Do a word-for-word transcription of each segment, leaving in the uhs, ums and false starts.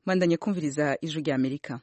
Mandanye kumviriza ijwi rya Amerika.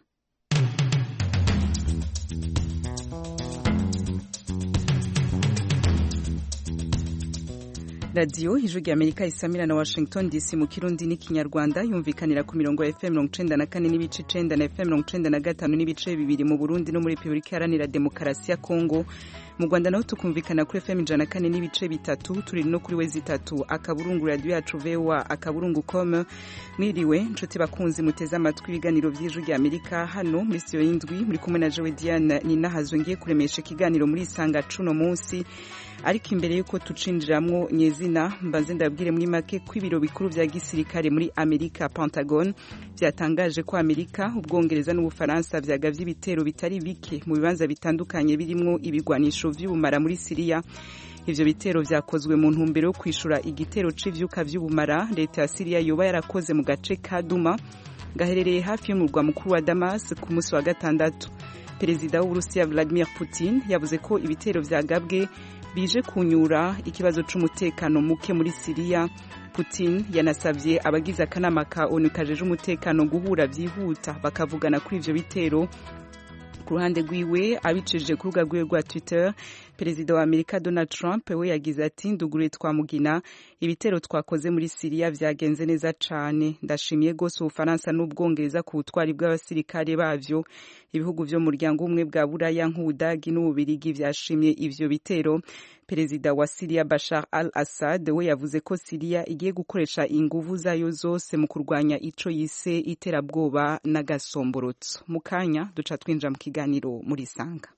Radio ijwi rya Amerika isamira na Washington D C mu Kirundi n'ikinyarwanda yumvikanira ku mirongo ya F M mirongo icenda na kane n'ibice icenda na F M mirongo icenda na gatanu n'ibice bibiri mu Burundi no muri Republika Iharanira Demokarasi ya Kongo. Mu Rwanda naho tukumvikana kuri F M ijana na kane n'ibice bitatu, turi no kuri wezi itatu akaburungu radio yacu V O A akaburungu com. Mwiriwe nshuti bakunzi muteze amatwi ibiganiro by'ijwi rya Amerika hano muri studio y'indwi muri kumwe na Joe Diane Ninahazwe ngiye kuremesha ikiganiro muri Isanga cuno munsi. Ariko imbere yuko tucinjiramwo nyezina mbanze ndabwire muri make kw'ibiro bikuru vya gisirikare muri Amerika Pentagon byatangaje ko Amerika, Ubwongereza n'Ubufaransa vyagavye ibitero bitari bike mu bibanza bitandukanye birimwo ibigwanisho vy'ubumara muri Syria. Ivyo bitero vyakozwe mu ntumbero yo kwishura igitero c'ivyuka vy'ubumara leta ya Syria yoba yarakoze mu gace ka Duma gaherereye hafi y'umurwa mukuru wa Damas ku munsi wa gatandatu. Perezida w'Uburusiya Vladimir Putin yavuze ko ibitero vyagabwe bije kunyura ikibazo c'umutekano muke muri Syria. Putin yanasavye abagize akanama ka ONU kajeje umutekano guhura vyihuta bakavugana kuri ivyo bitero. Ku ruhande rwiwe abicije ku rubuga rwiwe rwa Twitter, Perezida wa Amerika Donald Trump we yagize ati ndugure twamugina ibitero twakoze muri Syria vyagenze neza cane, ndashimiye gose Ubufaransa n'Ubwongereza ku butwari bw'abasirikare bavyo. Ibihugu vyo mu muryango umwe bwa Buraya nk'Ubudagi n'Ububirigi vyashimye ivyo bitero. Perezida wa Syria Bashar al-Assad we yavuze ko Syria igiye gukoresha inguvu zayo zose mu kurwanya ico yise iterabwoba n'agasomborotso. Mukanya duca twinja mu kiganiro muri Isanga.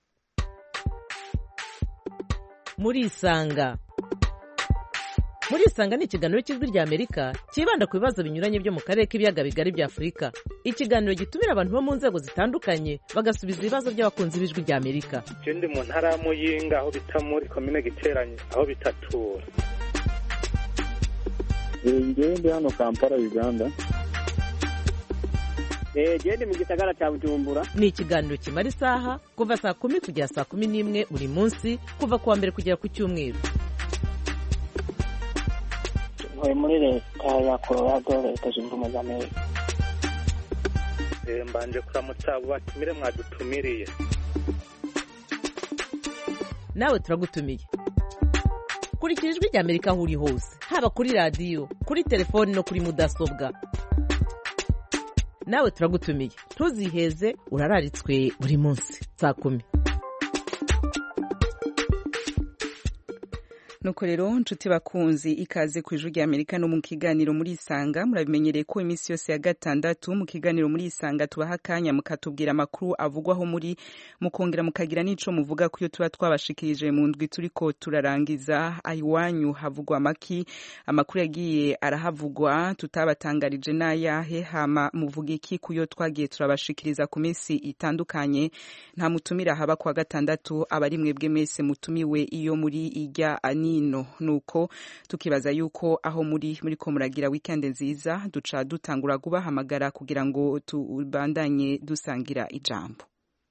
Muri Isanga Muri Isanga ni ikiganiro cy'ijwi rya Amerika kibanda ku bibazo binyuranye byo mu karere k'ibiyaga bigari bya Afurika. Ikiganiro gitumira abantu bo mu nzego zitandukanye bagasubiza ibibazo by'abakunzi b'ijwi rya Amerika. Je ndi mu ntara ya Muyinga aho bita muri commune Giteranye aho bitatura. Ngiye ndi hano Kampala Uganda. Eh je mu gisagara cya Bujumbura. Ni ikiganiro kimara isaha kuva saa kumi kugera saa kumi n'imwe buri munsi kuva kuwa mbere kugera ku cyumweru. Ntuye muri leta ya Colorado, leta zunze ubumwe za Amerika. Eh mbanje kuramutsa abo batumire mwadutumiriye. Nawe turagutumiye. Kurikira ijwi rya Amerika aho uri hose, haba kuri radio, kuri telefone no kuri mudasobwa. Nawe turagutumiye. Ntuziheze urararitswe buri munsi saa kumi. Nuko rero nshuti bakunzi ikaze ku ijwi rya Amerika no mu kiganiro muri Isanga. Murabimenyereye ko imisi yose ya gatandatu mu kiganiro muri Isanga tubaha akanya mukatubwira amakuru avugwaho muri mukongera mukagira n'ico muvuga kuyo tuba twabashikirije mu ndwi turiko turarangiza. Ayiwanyu havugwa maki, amakuru yagiye arahavugwa tutabatangarije n'ayahe, hama muvuga iki kuyo twagiye turabashikiriza ku misi itandukanye. Nta mutumira haba kwa gatandatu, abari mwebwe mese mutumiwe iyo muri ijya ani no nuko tukibaza yuko aho muri muri ko muragira weekend nziza, duca dutangura kubahamagara kugira ngo tubandanye dusangira ijambo.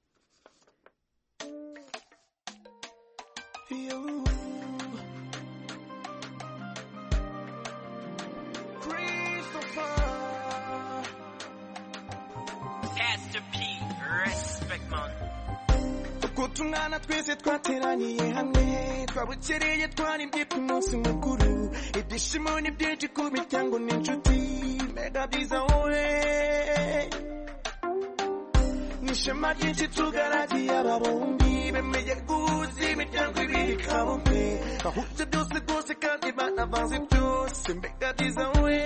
Kutungana twese twateraniye hamwe twabukereye twaribye ku munsi mukuru, ibyishimo ni byinshi ku miryango n'inshuti, mega byiza wowe n'ishema ryinshi tugaragiye ababumbi bemeye guhuza imiryango ibiri kabumbe, bahuje byose rwose kandi banavanze byose, mega byiza wowe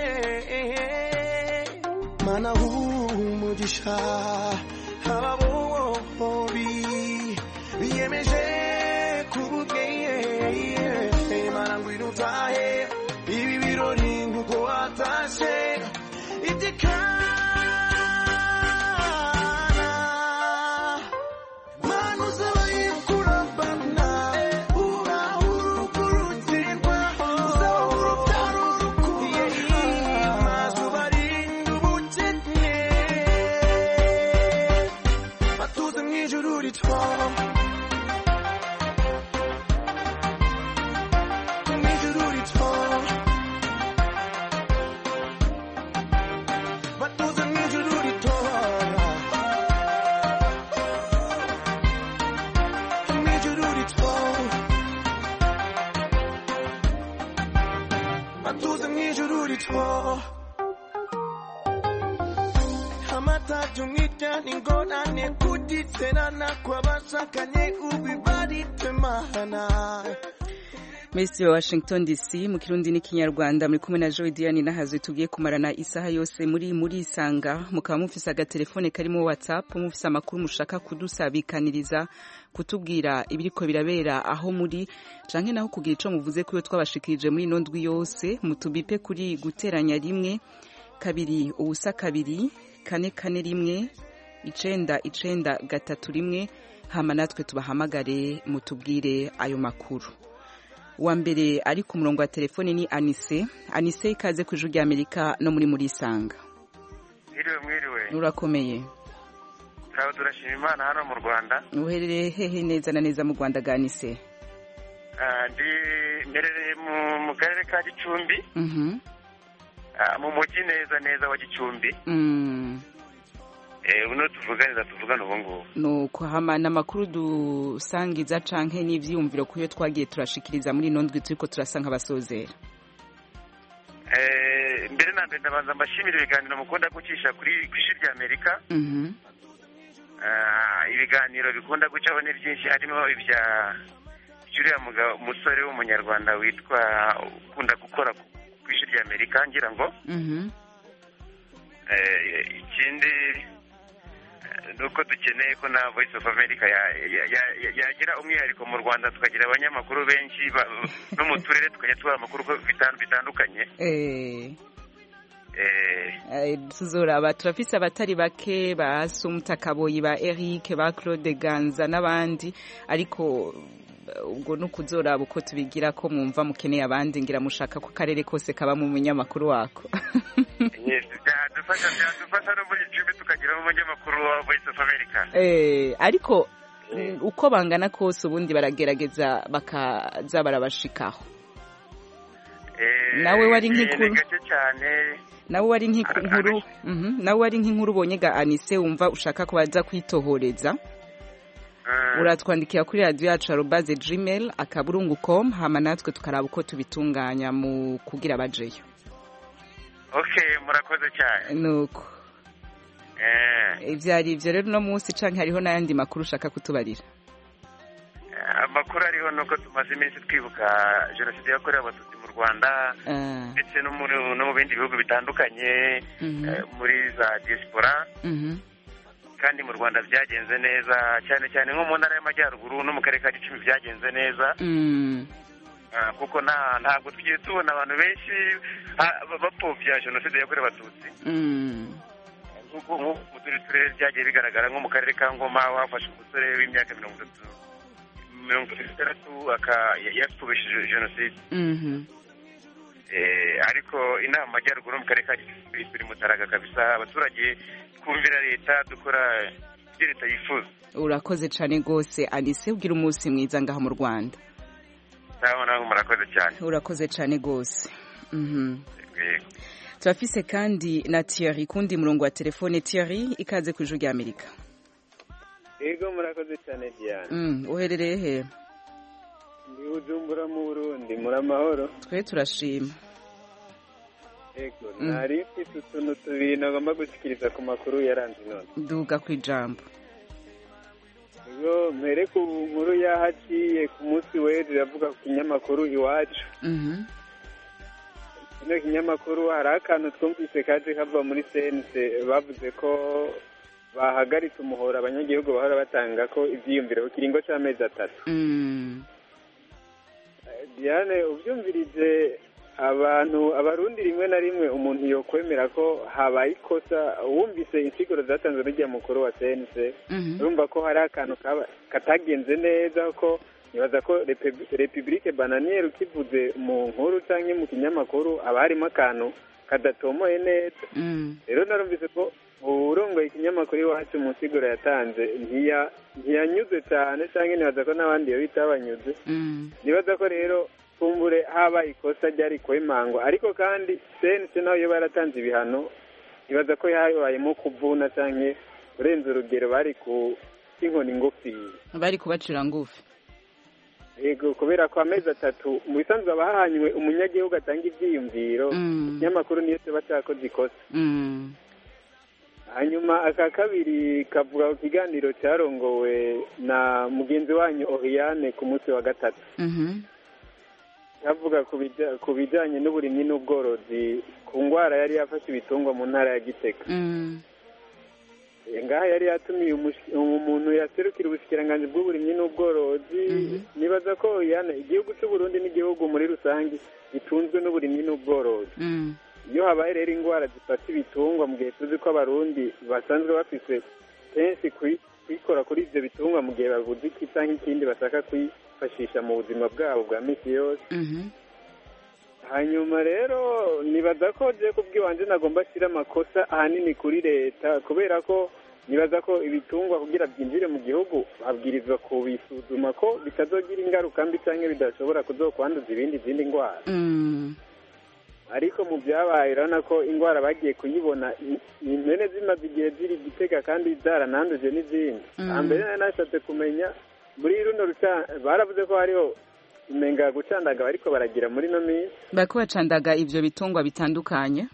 mana umugisha ababombi biyemeje kubugeye marangwira utahe ibi birori nkuko watashe itikana manu zabaye kurabana urahuru kurutirwa uzahuru tarurukuye mazubarinda ubukene batuze mwijuru ritwara But amatuze mw'ijuru rito amatatu mwitana ingorane kuditserana kw'abashakanye ubibaritsemahana. Minisitiri wa Washington D C mu Kirundi n'Ikinyarwanda muri kumwe na Joy Diane Nahazwe tugiye kumarana isaha yose muri muri isanga mukaba mufise agatelefone karimo WhatsApp mufise amakuru mushaka kudusabikaniriza kutubwira ibiriko birabera aho muri canke naho kugira ico muvuze kuyo twabashikirije muri ino ndwi yose mutubipe kuri guteranya rimwe kabiri ubusa kabiri kane kane rimwe icenda icenda gatatu rimwe hama natwe tubahamagare mutubwire ayo makuru. Wa mbere ari ku murongo wa telefone ni Anise. Anise ikaze ku ijuru ry'Amerika no muri muri isanga. Mwiriwe mwiriwe. Urakomeye. Sawa turashima Imana hano mu Rwanda. Uherereye hehe neza na neza mu Rwanda ga Anise? Ah ndi merereye mu mu karere ka Gicumbi. Mhm. Ah mu mujyi neza neza wa Gicumbi. Mhm. Eh uno tuvuganiza tuvugana ubu ngubu. Nuko hama n'amakuru dusangiza canke n'ivyumviro kuyo twagiye turashikiriza muri ino ndwi turiko turasanga basozera. Eh mbere na mbere ndabanza mbashimira ibiganiro mukunda gucisha kuri kwishi rya Amerika. Mhm. Ah ibiganiro bikunda gucaho ni byinshi harimo ibya Julia Mugabo umusore w'umunyarwanda witwa ukunda gukora kwishi rya Amerika ngira ngo. Mhm. Eh ikindi nuko dukeneye ko na Voice of America yagira umwihariko mu Rwanda tukagira abanyamakuru benshi no mu turere tukajya tubaha amakuru bitandukanye. Eh eh tuzoraba turafise abatari bake ba Sumta Kaboyi ba Eric ba Claude Ganza n'abandi ariko ubwo nukuzoraba uko tubigira ko mwumva mukeneye abandi ngira mushaka ko karere kose kaba mu munyamakuru wako. Yes, dufasha dufasha no muri Gicumbi tukagira mu munyamakuru wa Voice of America. Eh ariko uko bangana kose ubundi baragerageza bakaza barabashikaho. Eh nawe wari nk'inkuru cyane. Nawe wari nk'inkuru mhm nawe wari nk'inkuru ubonye ga Anise wumva ushaka ko baza kwitohoreza. Uratwandikira kuri radio yacu arobase gmail akaburungu com hama natwe tukaraba uko tubitunganya mu kugira bajeyo. Okay, murakoze cyane. Nuko. Eh. Ivyari ivyo rero no munsi canke hariho nayandi makuru ushaka kutubarira. Amakuru ariho nuko tumaze iminsi twibuka jenoside yakorewe abatutsi mu Rwanda ndetse no muri no mu bindi bihugu bitandukanye muri za diaspora. Mhm. Kandi mu Rwanda byagenze neza cyane cyane nko mu ntara y'Amajyaruguru no mu karere ka Gicumbi byagenze neza. Mhm. Kuko nta ntabwo tugiye tubona abantu benshi bapfobya jenoside yakorewe abatutsi. Mhm. Kuko mu turere byagiye bigaragara nko mu karere ka Ngoma wafashe umusore w'imyaka mirongo itatu mirongo itatu yapfobesheje jenoside. Mhm. Eh ariko inama y'Amajyaruguru mu karere ka Gicumbi turi mutaraga kabisa abaturage kumvira leta dukora ibyo leta yifuza. Urakoze cyane gose Anise ugira umunsi mwiza ngaha mu Rwanda. Sawa naho murakoze cyane. Urakoze cyane gose. Mhm. Turafise kandi na Thierry kundi murongo wa telefone. Thierry ikaze ku ijuru ry'Amerika. Yego murakoze cyane Diane. Mm uherereye he? Ndi Bujumbura mu Burundi muri amahoro. Twe turashima. Ego nari mfite utuntu tubiri nagomba gushikiriza ku makuru yaranze none. Duga ku ijambo. Ego mere ku nkuru yahaciye ku munsi w'ejo yavuga ku kinyamakuru Iwacu. Mhm. Ino kinyamakuru hari akantu twumvise kaje kava muri C N C bavuze ko bahagaritse umuhora abanyagihugu bahora batanga ko ivyiyumviro ku kiringo c'amezi atatu. Mhm. Diane uvyumvirije abantu abarundi rimwe na rimwe umuntu yo kwemera ko habaye ikosa wumvise insiguro zatanzwe n'ijya mukuru wa C N C urumva ko hari akantu katagenze neza ko nibaza ko Republique Bananière kivuze mu nkuru canke mu kinyamakuru aba harimo akantu kadatomoye neza rero narumvise ko urongoye ikinyamakuru Iwacu mu nsiguro yatanze ntiya ntiyanyuze cyane canke nibaza ko n'abandi yo bitabanyuze nibaza ko rero kumbure haba ikosa ryari kwemangwa ariko kandi C N C nayo yo baratanze ibihano ibaza ko yabayemo kuvuna canke kurenza urugero bari ku inkoni ngufi bari kubacira ngufi yego kubera ko amezi atatu mu bisanzwe aba hahanywe umunyagihugu atanga ibyiyumviro ikinyamakuru niyo tuba cyakoze ikosa hanyuma aka kabiri kavuga ku kiganiro cyarongowe na mugenzi wanyu Oriane ku munsi wa gatatu kavuga ku bijyanye n'uburimyi n'ubworozi ku ndwara yari yafashe ibitungwa mu ntara ya Gitega ngaha yari yatumiye umuntu yaserukira ubushikiranganji bw'uburimyi n'ubworozi nibaza ko igihugu cy'u Burundi n'igihugu muri rusange gitunzwe n'uburimyi n'ubworozi iyo habaye rero indwara zifata ibitungwa mu gihe tuzi ko abarundi basanzwe bafise kenshi kwikora kuri ibyo bitungwa mu gihe babuze iki cyangwa ikindi bashaka kwifashisha mu buzima bwabo bwa minsi yose hanyuma rero nibaza ko je kubw'iwanje nagomba ashyira amakosa ahanini kuri leta kubera ko nibaza ko ibitungwa kugira byinjire mu gihugu babwirizwa kubisuzuma ko bitazogira ingaruka mbi cyangwa bidashobora kuzokwanduza ibindi izindi ndwara ariko mu byabaye urabona ko indwara bagiye kuyibona impene zimaze igihe ziri Gitega kandi zarananduje n'izindi mbere nari nashatse kumenya muri runo baravuze ko hariho umenga gucandaga bariko baragira muri no minsi bako bacandaga ivyo bitungwa bitandukanye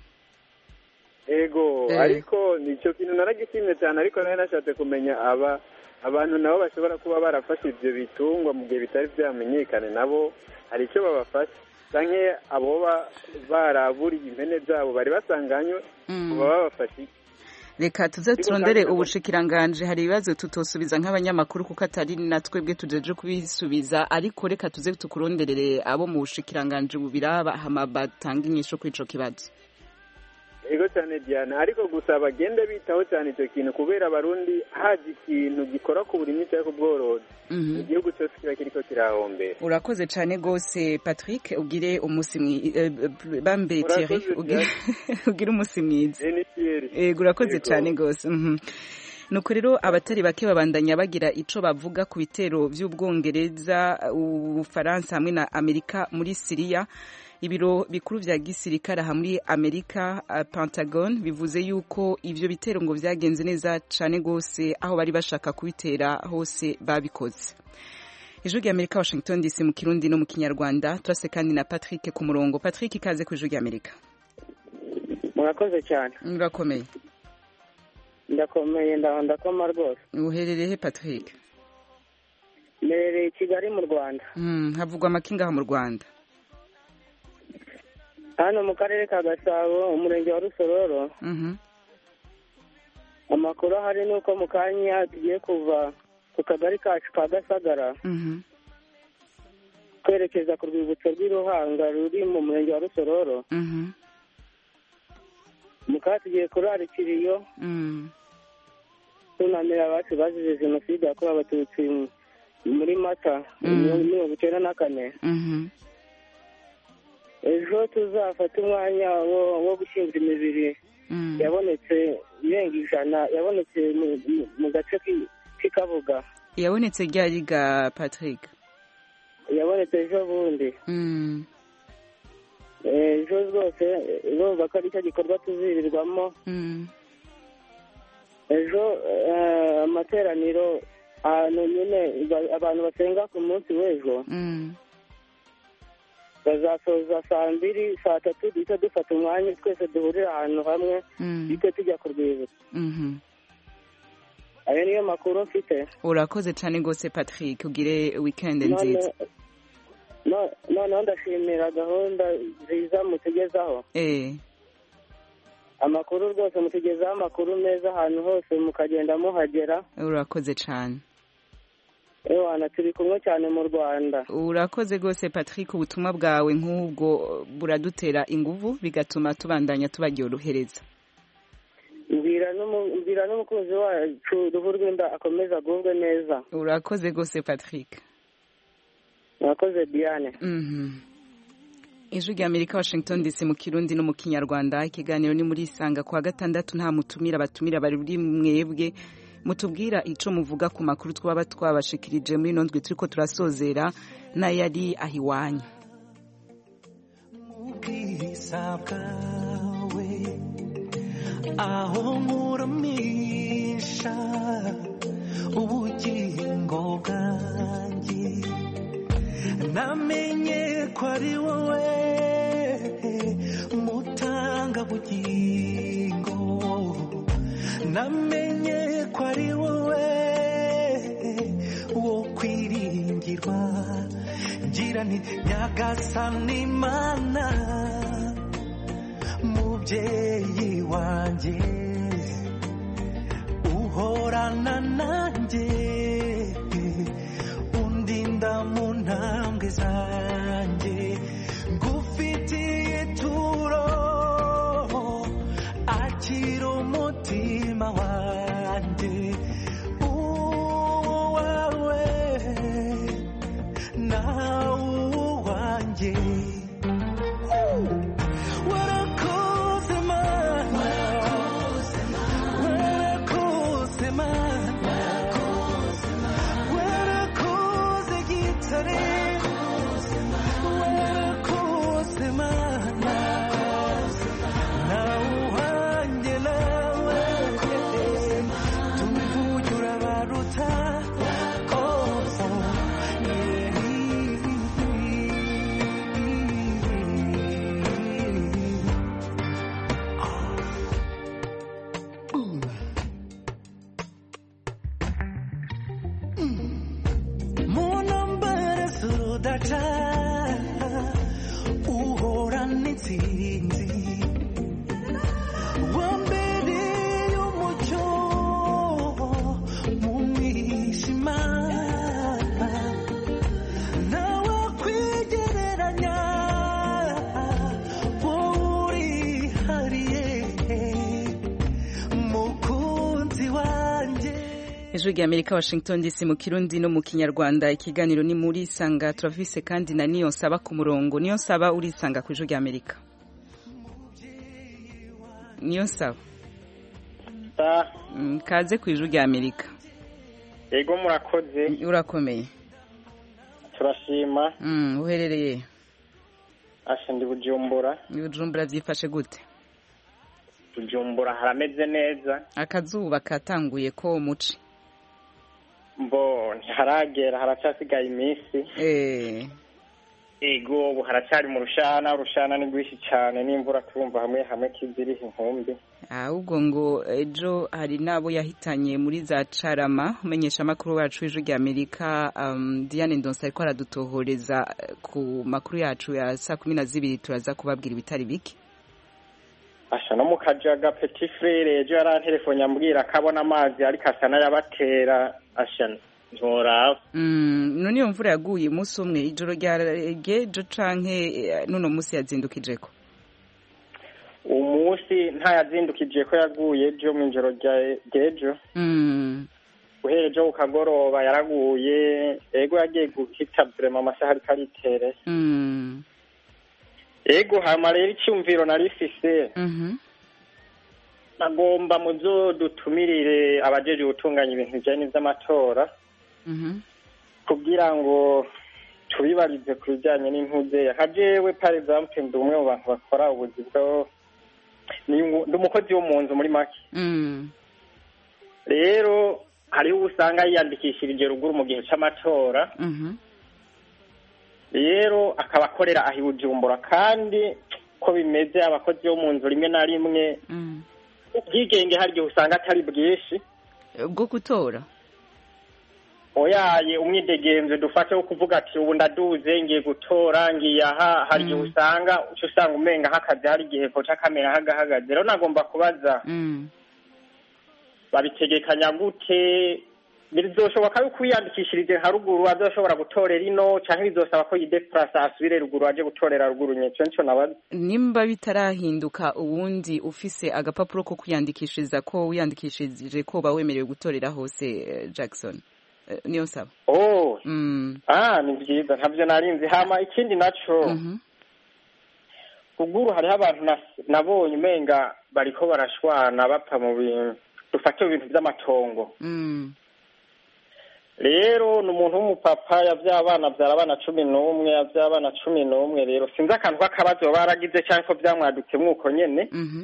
ego eh. ariko nico kintu naragisimye cyane ariko nari nashatse kumenya aba abantu nabo bashobora kuba barafashe ivyo bitungwa mu gihe bitari vyamenyekane nabo hari ico babafashe canke abo baraburiye impene zabo bari basanganywe mm. baba babafashe reka tuze turondere ubushikiranganje hari ibibazo tutosubiza nk'abanyamakuru kuko atari natwebwe tujeje kubisubiza ariko reka tuze tukuronderere abo mu bushikiranganje bubiraba hama batanga inyisho kuri ico kibazo ego cyane Diana ariko gusa bagende bitaho cyane icyo kintu kubera abarundi haje ikintu gikora ku burimyi cyangwa ku bworozi igihugu cyose kiba kiriko kirahombera urakoze cyane gose Patrick ugire umusi bambe Thierry ugire umusi mwiza ego urakoze cyane gose nuko rero abatari bake babandanya bagira ico bavuga ku bitero by'ubwongereza Ubufaransa hamwe na Amerika muri Syria ibiro bikuru vya gisirikare aha muri Amerika uh, Pentagon bivuze yuko ivyo bitero ngo vyagenze neza cane gose aho bari bashaka kubitera hose babikoze. Ijwi rya Amerika Washington D C mu Kirundi no mu Kinyarwanda turase kandi na Patrick ku murongo. Patrick ikaze ku Ijwi rya Amerika. Murakoze cyane. Murakomeye. Ndakomeye ndakoma rwose. Uherereye he Patrick? Merereye Kigali mu Rwanda. Mm, havugwa amakinga ha mu Rwanda. Hano mu karere ka Gasabo umurenge wa Rusororo mhm amakuru hari nuko mu kanya tugiye kuva ku kagari kacu ka Gasagara mhm kwerekeza ku rwibutso rw'Iruhanga ruri mu murenge wa Rusororo mhm muka tugiye kurarikiriyo mhm tunamira abacu bazize jenoside yakorewe abatutsi muri Mata mirongo icyenda na kane mhm ejo tuzafata umwanya wo gushyingura imibiri yabonetse irenga ijana yabonetse mu gace k'Ikabuga yabonetse ryari ga Patrick yabonetse ejo bundi ejo rwose urumva ko ari cyo gikorwa tuzirirwamo ejo amateraniro ahantu nyine abantu basenga ku munsi w'ejo bazasoza saa mbiri saa tatu duhita dufata umwanya twese duhurira ahantu hamwe duhita tujya ku rwibutso ayo niyo makuru mfite urakoze cyane rwose Patrick ugire weekend nziza noneho ndashimira gahunda nziza mutugezaho eh amakuru rwose mutugezaho amakuru meza ahantu hose mukagenda muhagera urakoze cyane ewana turi kumwe cyane mu Rwanda urakoze rwose Patrick ubutumwa bwawe nk'ubwo buradutera inguvu bigatuma tubandanya tubaryorohereza mbwira n'umukunzi wacu Ruhu Rwinda akomeza agubwe neza urakoze rwose Patrick urakoze Diane mhm Ijwi rya Amerika Washington D C mu Kirundi no mu Kinyarwanda ikiganiro ni muri Isanga kwa gatandatu nta mutumira batumira bari mwebwe mutubwira ico muvuga ku makuru twaba twabashikirije muri nondwe turiko turasozera n'ayari ahiwanyu aho nkuramisha ubugingo bwanjye namenye ko ari wowe mutanga bugingo, namenye ko ari wowe wo kwiringirwa, ngira nti nyagasani Mana mubyeyi wanjye uhorana nanjye, undinda mu ntambwe zanjye, ngufitiye ituro akira umutima wanjye, uwawe nawe uwanjye. Warakoze Mana, warakoze Mana, warakoze gitare, warakoze Mana, nawe uwanjye nawe tuvuge urabaruta. Uhorana intsinzi, wambereye umucyo mu mwijima, nawe kwigereranya wowe urihariye mukunzi wanjye. Ijwi rya Amerika, Washington D C, mu Kirundi no mu Kinyarwanda. Ikiganiro ni muri Sanga, turavise kandi na niyo nsaba ku murongo. Niyo nsaba urisanga ku Ijwi rya Amerika. Niyo nsaba kaze ku Ijwi rya Amerika. Yego murakoze. Urakomeye? Turashima. Mm, uherereye? Asha ndi Bujumbura. Ni Bujumbura, vyifashe gute? Bujumbura harameze neza. Akazuba katanguye ko muci? Mbo ntiharagera, haracasigaye iminsi. Eh. Ego ubu haracari mu rushana, urushana ni rwinshi cyane, n'imvura turumva hamwe hamwe kiziriho inkumbi. Ahubwo ngo ejo hari nabo yahitanye muri za Carama. Umenyesha makuru wacu w'Ijwi rya Amerika, um, Diane Ndonsa ariko aradutohoreza ku makuru yacu ya saa kumi na zibiri, turaza kubabwira ibitari biki. Asha no mukajaga Petit Frere ejo yarantelefone ambwira kabona amazi ariko asana yabatera. Asha ntora mm none iyo mvura yaguye umunsi umwe ijoro ryagejo canke nuno musi yazindukijeko? Umunsi nta yazindukije ko yaguye ejo mu ijoro ryagejo. mm uhereje ukagoroba yaraguye, ego yagiye gukita vraiment amasaha ariko aritere. mm Ego hama rero icyumviro narifise. Mhm. Nagomba muzo dutumirire abajeje gutunganya ibintu bijanye n'amatora. Mhm. Kugira ngo tubibarize ku bijanye n'impuze. Hajewe par exemple ndi umwe mu bantu bakora ubuzi bwo ni umukozi wo mu nzu muri make. Mm. Rero hari usanga yiyandikishirije ruguru mu gihe c'amatora. Mhm. Rero akaba akorera ahi Bujumbura, kandi ko bimeze abakozi bo mu nzu rimwe na rimwe mm ubwigenge hari gihe usanga atari bwinshi bwo gutora. Oyaye umwidegemvye dufate wo kuvuga ati ubu ndaduze ngiye gutora ngiye aha, hari gihe usanga uco usanga umenga hakazi hari gihe koca kamera hagahagaze. Rero nagomba kubaza mm babitegekanya gute? Bizoshoboka yuko yiyandikishirije haruguru azoshobora gutorera ino, canke bizosaba ko yideplasa asubire ruguru aje gutorera ruguru nyeco nco nabaza. Nimba bitarahinduka ubundi ufise agapapuro ko kwiyandikishiriza ko wiyandikishije ko bawemerewe gutorera hose, Jackson niyo nsaba. Oh mm ah ni byiza, ntavyo narinzi. Hama ikindi naco mhm ruguru hariho abantu nabonye umenga bariko barashwana bapfa mu bintu dufate ibintu vy'amatongo. mm Rero n'umuntu w'umupapa yavya abana vyara abana cumi n'umwe, yavya abana cumi n'umwe. Rero sinzi akantu k'akabazo baragize canke ko vyamwadutse mwuko nyene. mhm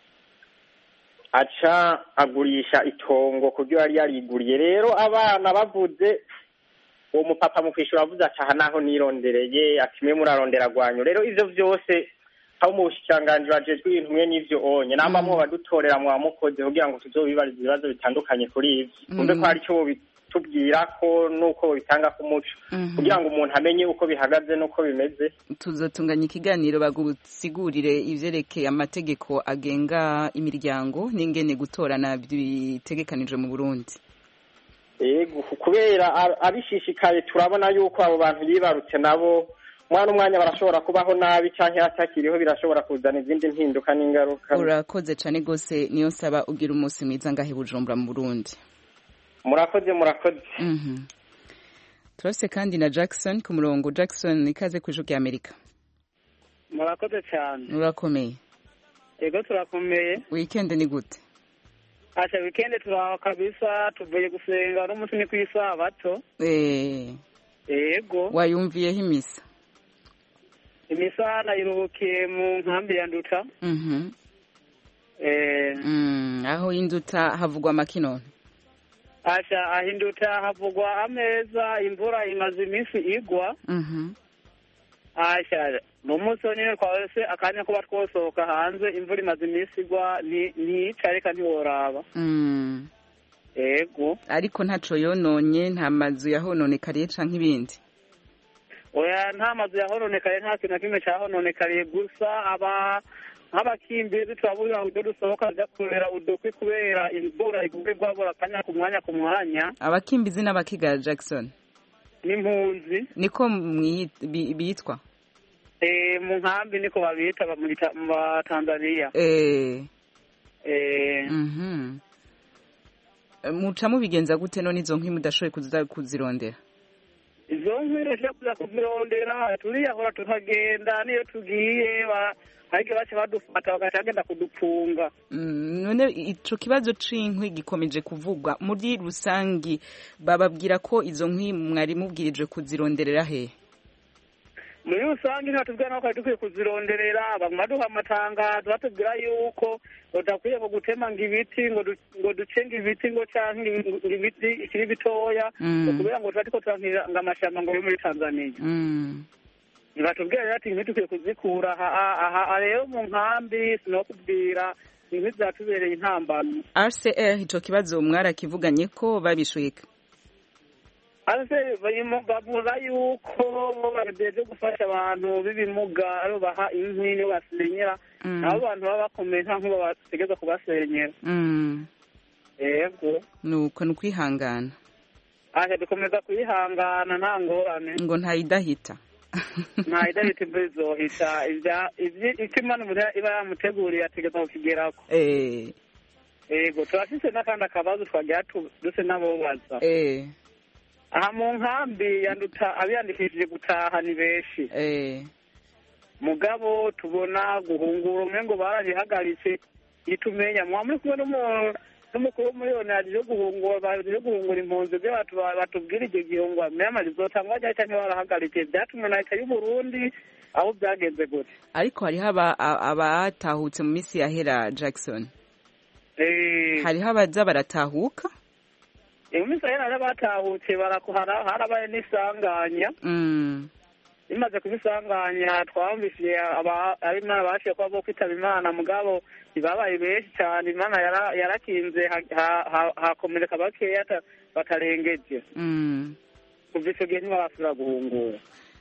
Aca agurisha itongo kuryo yari yariguriye. Rero abana bavuze uwo mupapa mu kwishyura avuze ati aha naho nirondereye ati mwe murarondera rwanyu rero ivyo vyose aho mu bushikiranganji bajejwe ibintu mwe n'ivyo onye namba mwo badutorera mwa mukoze kugira ngo tuzobibarize ibibazo bitandukanye kuri ivyo kumbe ko hari icyo tubwira ko nuko bitanga ku muco kugira ngo umuntu amenye uko bihagaze nuko bimeze tuzotunganya ikiganiro bagusigurire ivyerekeye amategeko agenga imiryango n'ingene gutorana bitegekanijwe mu Burundi. Ego kubera abishishikaye turabona yuko abo bantu yibarutse nabo mwana umwanya barashobora kubaho nabi canke atakiriho birashobora kuzana izindi mpinduka n'ingaruka. Urakoze cane gose niyo nsaba ugira umunsi mwiza ngahe Bujumbura mu Burundi. Murakoze murakoze. Mhm. Turase kandi na Jackson ku murongo. Jackson ikaze ku ijwi Amerika. Murakoze cyane. Urakomeye. Ego turakomeye. Weekend ni gute? Acha weekend turaho kabisa tuvuye gusenga no musi ni kwisabato. Eh. Ego. Wayumviyeho imisa? Imisa nayiruhukiye mu nkambi ya Nduta. Mhm. Eh. Mm, aho Induta havugwa makino. Acha ahinduta havugwa ameza imvura imaze iminsi igwa. Mhm. Acha mu munsi nyine kwase akanya kuba twosohoka hanze imvura imaze iminsi igwa ni ni careka ntiworaba. Mm. Ego. Ariko ntaco yononye nta mazu yahononekariye canke ibindi. Oya nta mazu yahononekariye nta kintu kimwe cyahononekariye gusa aba nk'abakimbizi turaburira ngo dusohoka ajya kurera udukwi kubera imvura iguye gwabura akanya ku mwanya ku mwanya. Abakimbizi n'abakiga Jackson n'impunzi niko bitwa eh mu nkambi niko babita mu Tanzania. Eh eh mhm muca mubigenza gute none izo nkwi mudashoboye kuza kuzirondera? Izo nkwi rero kuza kuzirondera turiyahora tukagenda niyo tugiye ba ariko bace badufata bakagenda kudupfunga. None ico kibazo c'inkwi gikomeje kuvugwa muri rusangi bababwira ko izo nkwi mwari mubwirije kuzironderera he? Muri rusangi natubwira nako dukwiye kuzironderera bamaduha amatangazo batubwira yuko udakwiye ngo gutema ngibiti ngo ngo ducenga ibiti ngo canke ibiti ikiri bitoya kubera ngo twatiko twankira ngamashamba ngo muri Tanzania. Mm. Nibatubwira ati inkwi dukwiye kuzikura aha rero mu nkambi sinokubwira inkwi zatubereye intambano. R C R ico kibazo mwarakivuganye ko babishuika? R C R bavuga yuko bagejeje gufasha abantu b'ibimuga ari baha inkwi ni basenyera abo bantu baba bakomeye nta nkwi bategeza kubasenyera. Mm. Yego. Nuko nukwihangana. Aje dukomeza kwihangana nta ngorane. Ngo ntayidahita. Nta idahita izohita ivya ikimana umuntu iba yamuteguriye ategeza kukigerako. Eh. Ego turafise n'akandi akabazo twagira duse nabo baza. Eh. Aha mu nkambi yanduta abiyandikishije gutaha ni benshi. Eh. Mugabo tubona guhungura umwe ngo barabihagaritse itumenya mwamuri kumwe n'umuntu n'umukuru muri yo naje guhungura baje guhungura impunzi byo batubwira igihe gihungwa myamazi zotangwa cyane cyane barahagaritse byatumwe na leta y'u Burundi aho byagenze gute. Ariko hari haba abatahutse mu misi yahera Jackson. Eh. Hari habaza baratahuka? Mu misi yahera batahutse barakuhara harabaye n'isanganya. Mm. Imaze kubisanganya twamvishije aba ari mwana bashiye kwa bo kwitaba Imana mugabo ibabaye benshi cyane Imana yarakinze hakomereka bakeya batarengeje. Mm. Kuviso gihe ntibasubira guhungura.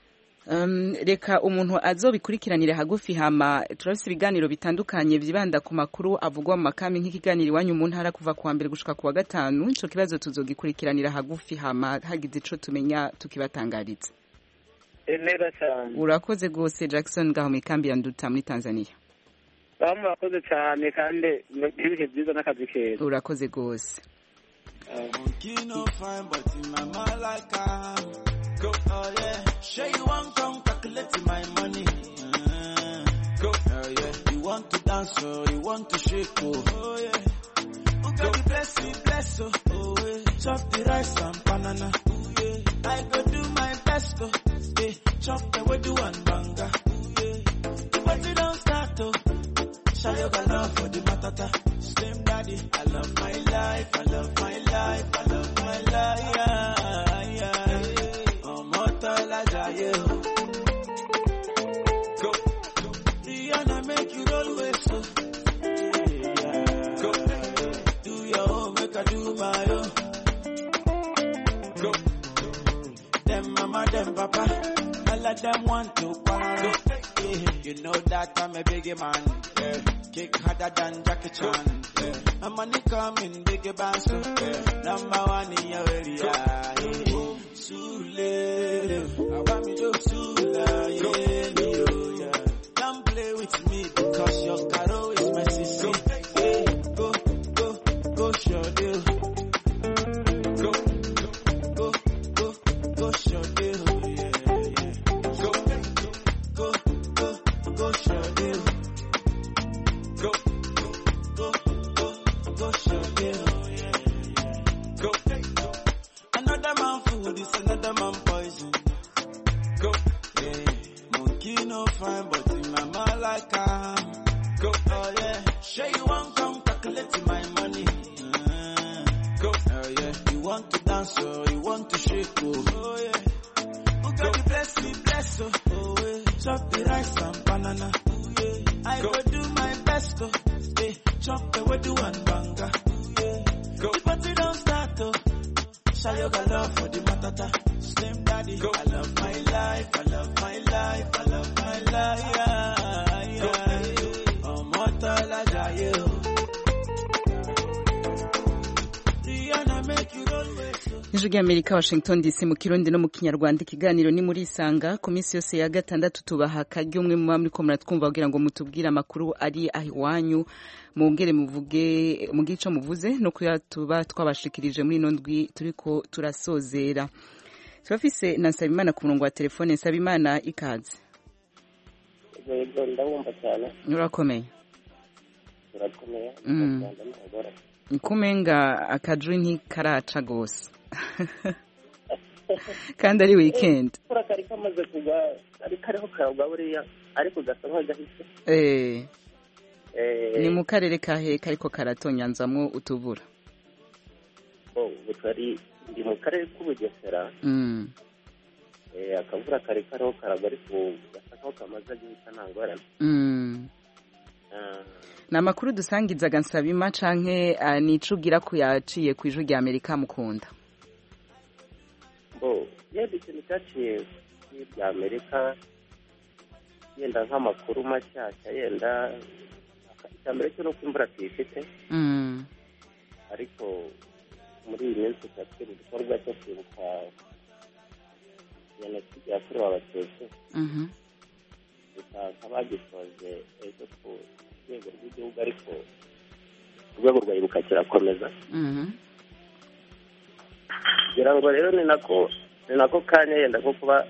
Um, reka umuntu azobikurikiranire hagufi hama turafise ibiganiro bitandukanye vyibanda ku makuru avugwa mu makami nk'ikiganiro iwanyu mu ntara kuva kuwa mbere gushika kuwa gatanu ico kibazo tuzogikurikiranira hagufi hama hagize ico tumenya tukibatangariza. Neza cyane. Urakoze gose Jackson ngaho mu kambi ya Nduta muri Tanzania. Bamu urakoze cyane kandi ibihe byiza n'akazi keza. Urakoze gose. Go, oh yeah. Sure you want come calculate my money. Uh, go, oh yeah. You want to dance, oh, you want to shake, oh, oh yeah. Oh God, bless you, bless you, oh yeah. Chop the rice and banana, oh yeah. I go do my best, oh yeah. Chop the way do and banga, oh yeah. But you don't start, oh. Show your love for the matata. Slim daddy, I love my life, I love my life, I love my life, yeah, yeah. Go. Rihanna make you roll with so. Yeah. Go. Do your own, make I do my own. Go. Them mama, them papa. All of them want to quarrel. Yeah. You know that I'm a big man. Yeah. Kick harder than Jackie Chan. Yeah. My money coming, big band, so yeah. Number one in your area. Yeah. Sule, I want me to Sula, yeah, yeah. Don't play with me because your caro is my sister. Yeah. Go, go, go, show deal. Go, go, go, go, show deal. Fine, but in my mind like I'm go, oh yeah. Sure you want come calculate my money. Uh, go, oh yeah. You want to dance or you want to shake, oh, oh yeah. Who got you bless me, bless, oh, oh yeah. Chop the rice and banana, oh yeah. I go do my best, oh, yeah. Chop the wedu and banga, oh yeah. Go, the party don't start, oh. Show you got love for the matata. Slim daddy, go. I love my life, I love my life, I love my life, yeah, yeah. I'm mortal as I am. Rihanna make you always. Ijwi ry'Amerika Washington D C mu Kirundi no mu Kinyarwanda. Ikiganiro ni muri Isanga ku minsi yose ya gatandatu tubaha akaryo umwe mu bamwe ko muratwumva kugira ngo mutubwire amakuru ari aho iwanyu, mungere muvuge mugice ico muvuze no kuyatuba twabashikirije muri ino ndwi turiko turasozera. Turafise na Nsabimana ku murongo wa telefone. Nsabimana, ikaze. Yego, ndabumva cyane. Urakomeye? Urakomeye. Mm. Kumenga akajwi ntikaraca gose. Kandi ari weekend. Kura kari kamaze kugwa, ari kariho karagwa buriya, ariko gasa nkaho gahise. Eh. Eh. Ni mu karere kahe kariko karatonyanzamwo utubura? Oh, butari ndi mu karere k'Ubugesera. Mm. Eh, akavura kari kariho karagwa ariko gasa nkaho kamaze guhita ntangorane. Mm. Ah. Na makuru dusangizaga Nsabima canke uh, nicugira ko yaciye ku Ijwi ry'Amerika mukunda. Bo, yedi kintu cyaciye ku Amerika yenda nk'amakuru mashyashya yenda icyambere cyo no kwimvura twifite. Mm. Ariko muri iyi minsi twakira igikorwa cyo kwibuka jenoside yakorewe abatutsi. Mhm. Abagisoje ejo ku rwego rw'igihugu ariko urwego rwa ibuka kirakomeza. Mhm. Kugira ngo rero ni nako ni nako kanya yenda ko kuba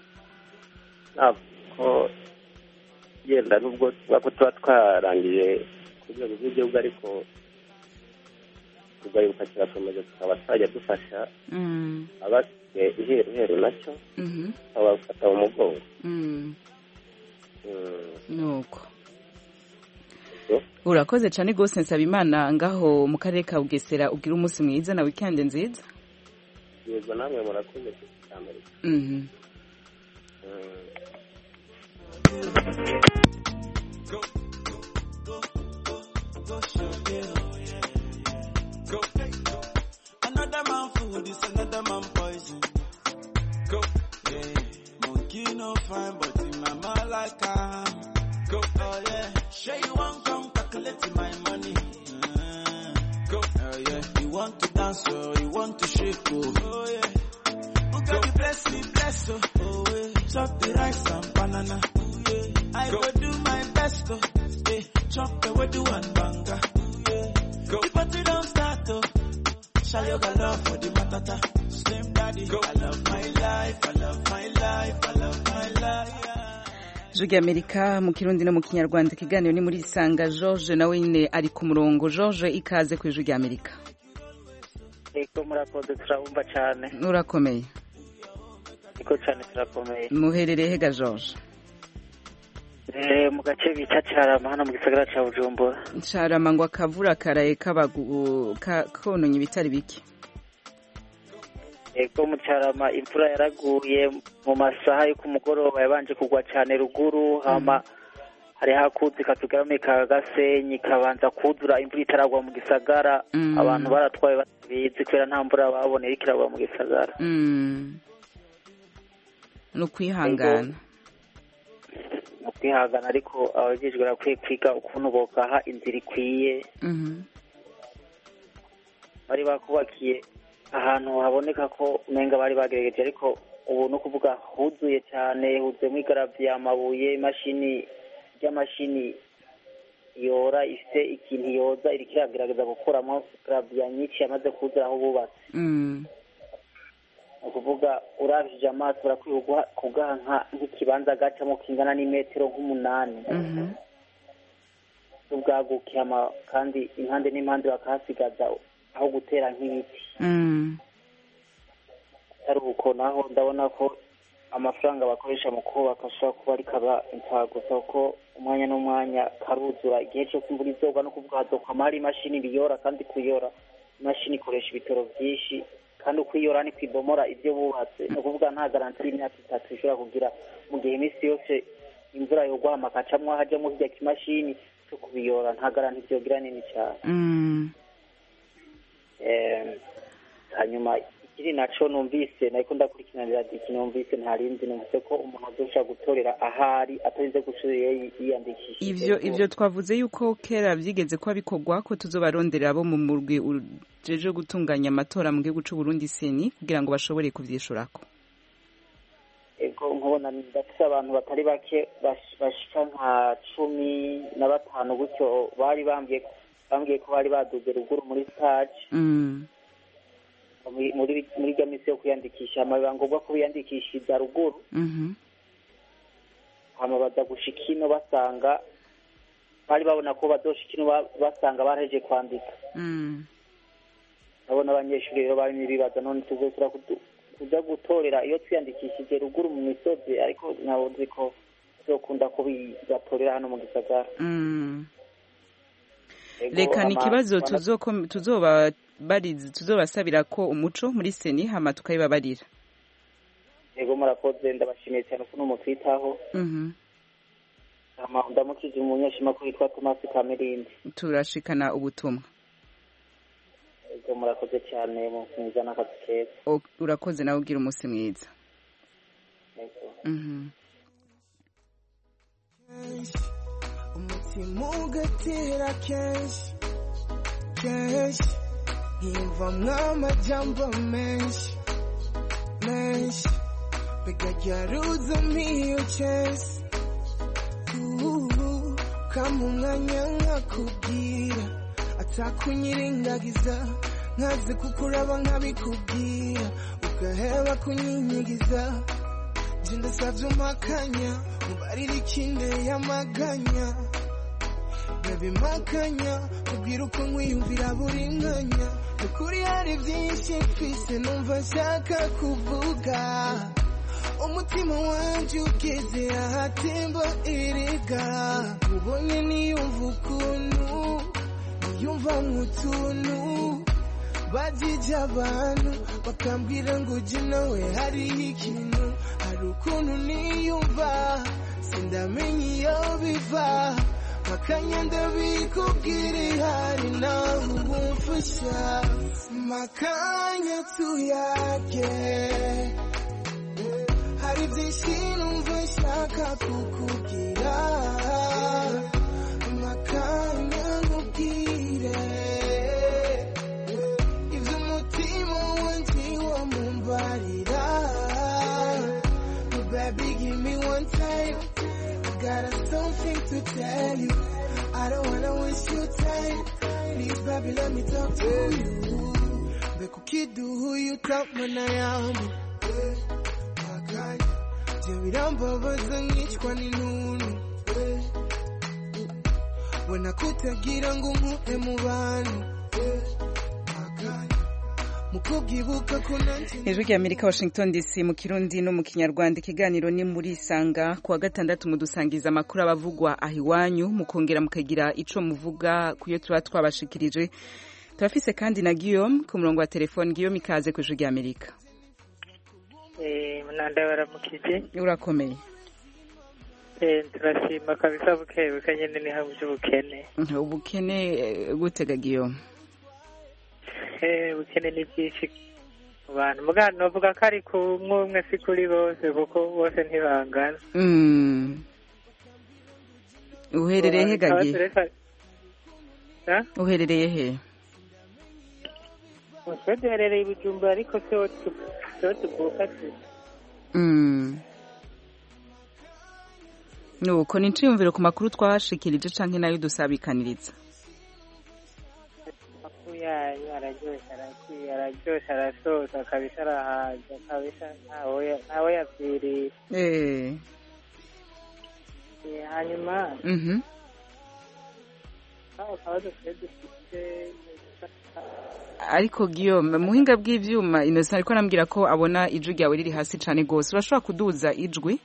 nako yenda nubwo twako tuba twarangije ku rwego rw'igihugu ariko urwa ibuka kirakomeza tukaba twajya dufasha abasigaye iheru heru nacyo abafata mu mugongo. Nuko urakoze cyane gose Nsabimana ngaho mu karere ka Bugesera. Ugira umunsi mwiza na weekend nziza. Yego, namwe murakoze cyane. Mhm. Go, go, go, go, show deal, yeah, yeah. Go, go. Another man food is another man poison. Go, yeah. Monkey no fine, but in my mind like I'm. Go, oh yeah. Sure you want come calculate my money. Uh, go, oh yeah. You want to dance or you want to shake, oh, oh yeah. Who got you bless me, bless, oh, oh yeah. Chop the rice and banana, oh yeah. I go, go do my best, oh, yeah. Chop the wedu and banga, oh yeah. Go, the party don't start, oh. Show you got love for the matata. Slim daddy, go. I love my life, I love my life, I love my life, yeah. Ijwi ry'Amerika mu Kirundi no mu Kinyarwanda. Ikiganiro ni muri Isanga. George nawe nyine ari ku murongo. George, ikaze ku Ijwi ry'Amerika. Eko murakoze, turabumva cyane. Urakomeye? Eko cyane turakomeye. Muherereye hega George? Eh, mu gace bita Carama hano mu gisagara ca Bujumbura. Carama ngo akavura karaye kabagu kononye bitari biki. ego mu Carama imvura yaraguye mu masaha yo kumugoroba yabanje kugwa cyane ruguru hama hari hakuzi katugarame ka Gasenyi kabanza kuzura imvura itaragwa mu gisagara abantu baratwaye batabizi kwera nta mvura baboneye ikiragwa mu gisagara no kwihangana no kwihangana ariko abajejwe bakwiye kwiga ukuntu bokaha inzira ikwiye bari bakubakiye ahantu haboneka ko umenga bari bagerageje ariko ubu no kuvuga huzuye cyane huzuye mu igaravye amabuye imashini y'amashini yora ifite ikintu yoza iri kiragerageza gukuramo gravia nyinshi yamaze kuzura aho bubatse ukuvuga uravije amaso urakwiye kugaha nk'ikibanza gacamo kingana n'imetero nk'umunani ubwaguke ama kandi impande n'impande bakahasigaza aho gutera nk'ibiti atari uko naho ndabona ko amafaranga bakoresha mu kubaka ashobora kuba ari kaba impfagusa kuko umwanya n'umwanya karuzura igihe cyo imvura izoga no kuvuga hazokwama hari imashini biyora kandi kuyora imashini ikoresha ibitoro byinshi kandi ukuyora ni kwibomora ibyo bubatse ni ukuvuga nta garanti y'imyaka itatu ishobora kugira mu gihe iminsi yose imvura yogwa amakacamwo hajyamo hirya kimashini cyo kubiyora nta garanti byogira nini cyane hanyuma ikiri naco numvise nariko ndakurikiranira diki numvise ntarindi numvise ko umuntu azoshobora gutorera ahari atarinze gusubira yiyandikisha ivyo ivyo twavuze yuko kera vyigeze ko bikorwa ko tuzobarondera abo mu murwi ujeje gutunganya amatora mu gihugu c'u Burundi seni kugira ngo bashobore kuvyishurako ego nkubona ndafise abantu batari bake bashika nka cumi na batanu gutyo bari bambwiye bambwiye ko bari baduze ruguru muri stage muri muri gamisi yo kwiyandikisha amabangobwa ko biyandikishiza ruguru hama baza gushika ino basanga bari babona ko badoshika ino basanga baraheje kwandika abona abanyeshuri rero bari nibibaza none tuzosura kuja gutorera iyo twiyandikishije ruguru mu misozi ariko nawo nzi ko zokunda ko bigatorera hano mu gisagara reka ni ikibazo tuzoba barizi tuzobasabira ko umuco muri seni hama tukayibabarira yego murakoze ndabashimiye cyane ko n'umutwitaho hama ndamukije umunyeshima ko yitwa Thomas Kamerindi turashikana ubutumwa yego murakoze cyane mu kuzana akazi keza urakoze nawe ugira umunsi mwiza umutima ugatera kenshi kenshi hivamwo amajambo menshi menshi bigajaruza miyo chesi kama umwanya nkakubwira atakunyirengagiza nkaze kukuraba nkabikubwira ugaheba kunyinyigiza je ndasavye umakanya mubarira ikinde yamaganya baby makanya ubwira uko nkwiyumvira buri mwanya ukuri hari byinshi mfise numva nshaka kuvuga umutima wanje ugeze ahatemba erega ubonye niyumva ukuntu niyumva nk'utuntu bajije abantu bakambwira ngo je nawe hariho ikintu hari ukuntu niyumva sindamenya iyo biva makanya ndabikubwira ihari nawe ubumfasha makanya tuyage hari byinshi numva nshaka kukubwira makanya nkubwire ibyo umutima wanjye wamumbarira baby give me one time I got something to tell you I don't wanna waste your time please baby let me talk to you bekukidu huyu tapmana yangu makanya je birambabaza nkicwa n'intuntu we nakutagira ngo nkute mu bantu Ijwi rya Amerika Washington D C mu Kirundi no mu Kinyarwanda ikiganiro ni muri Sanga kuwa gatandatu mudusangiza amakuru abavugwa ahiwanyu mukongera mukagira ico muvuga kuyo tuba twabashikirije turafise kandi na Guillaume ku murongo wa telefone Guillaume ikaze ku Ijwi rya Amerika eh munanda baramukije urakomeye eh turashima kabisa buke buke nyene ni hamwe ubukene ubukene gutega giyo eh ubukene ni byinshi abantu mugana novuga ko ari kumwe umwe si kuri bose kuko bose ntibangana mm uherereye he gagi uherereye he uherereye Bujumbura ariko se wote tuvuka tu mm nuko ni nciyumviro ku makuru twashikirije canke nayo dusabikaniriza yayo araryosha arakwiye araryosha arasoza kabisa arahaza kabisa ntawe yapfiriye eh hanyuma mhm aho kabazo twe dufite ariko Guillaume muhinga bw'ivyuma Innocent ariko nambwira ko abona ijwi ryawe riri hasi cane gose urashobora kuduza ijwi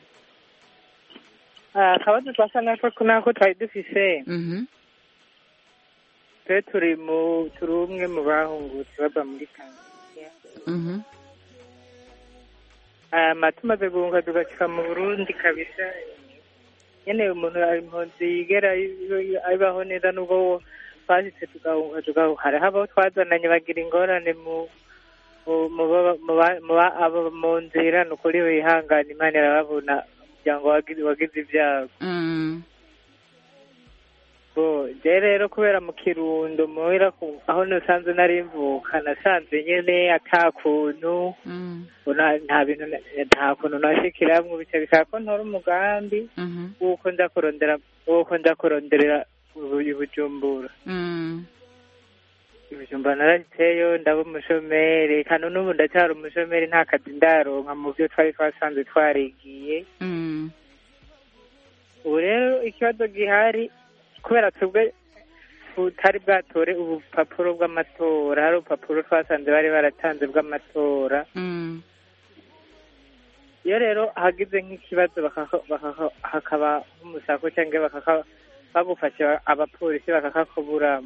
ah kabazo twasa nako nako twari dufise mhm twe turi mu turi umwe mu bahungutse baba muri Tanzania mhm ah matumaze guhunga tugashika mu Burundi kabisa nyene umuntu ari impunzi yigera abaho neza nubwo twashitse tugahunga tugahara habo twazananye bagira ingorane mu mu nzira nukuri wihangana Imana irababona umuryango wagize ibyago bo rero kubera mu Kirundo muhira aho nasanze nari mvuka nasanze nyene atakuntu nta bintu nta kuntu nashikiramwe bice bikako ntora umugambi uko nza kurondera uko nza kuronderera Bujumbura Bujumbura naragiteyo ndaba umushomeri kandi n'ubu ndacyari umushomeri nta kazi ndaronka mu byo twari twasanze twarigiye ubu rero ikibazo gihari kubera twebwe tutari bwatore ubupapuro bw'amatora hari ubupapuro twasanze bari baratanze bw'amatora iyo rero hagize nk'ikibazo hakaba nk'umusako cyangwa bagufashe abapolisi bakakakuburamo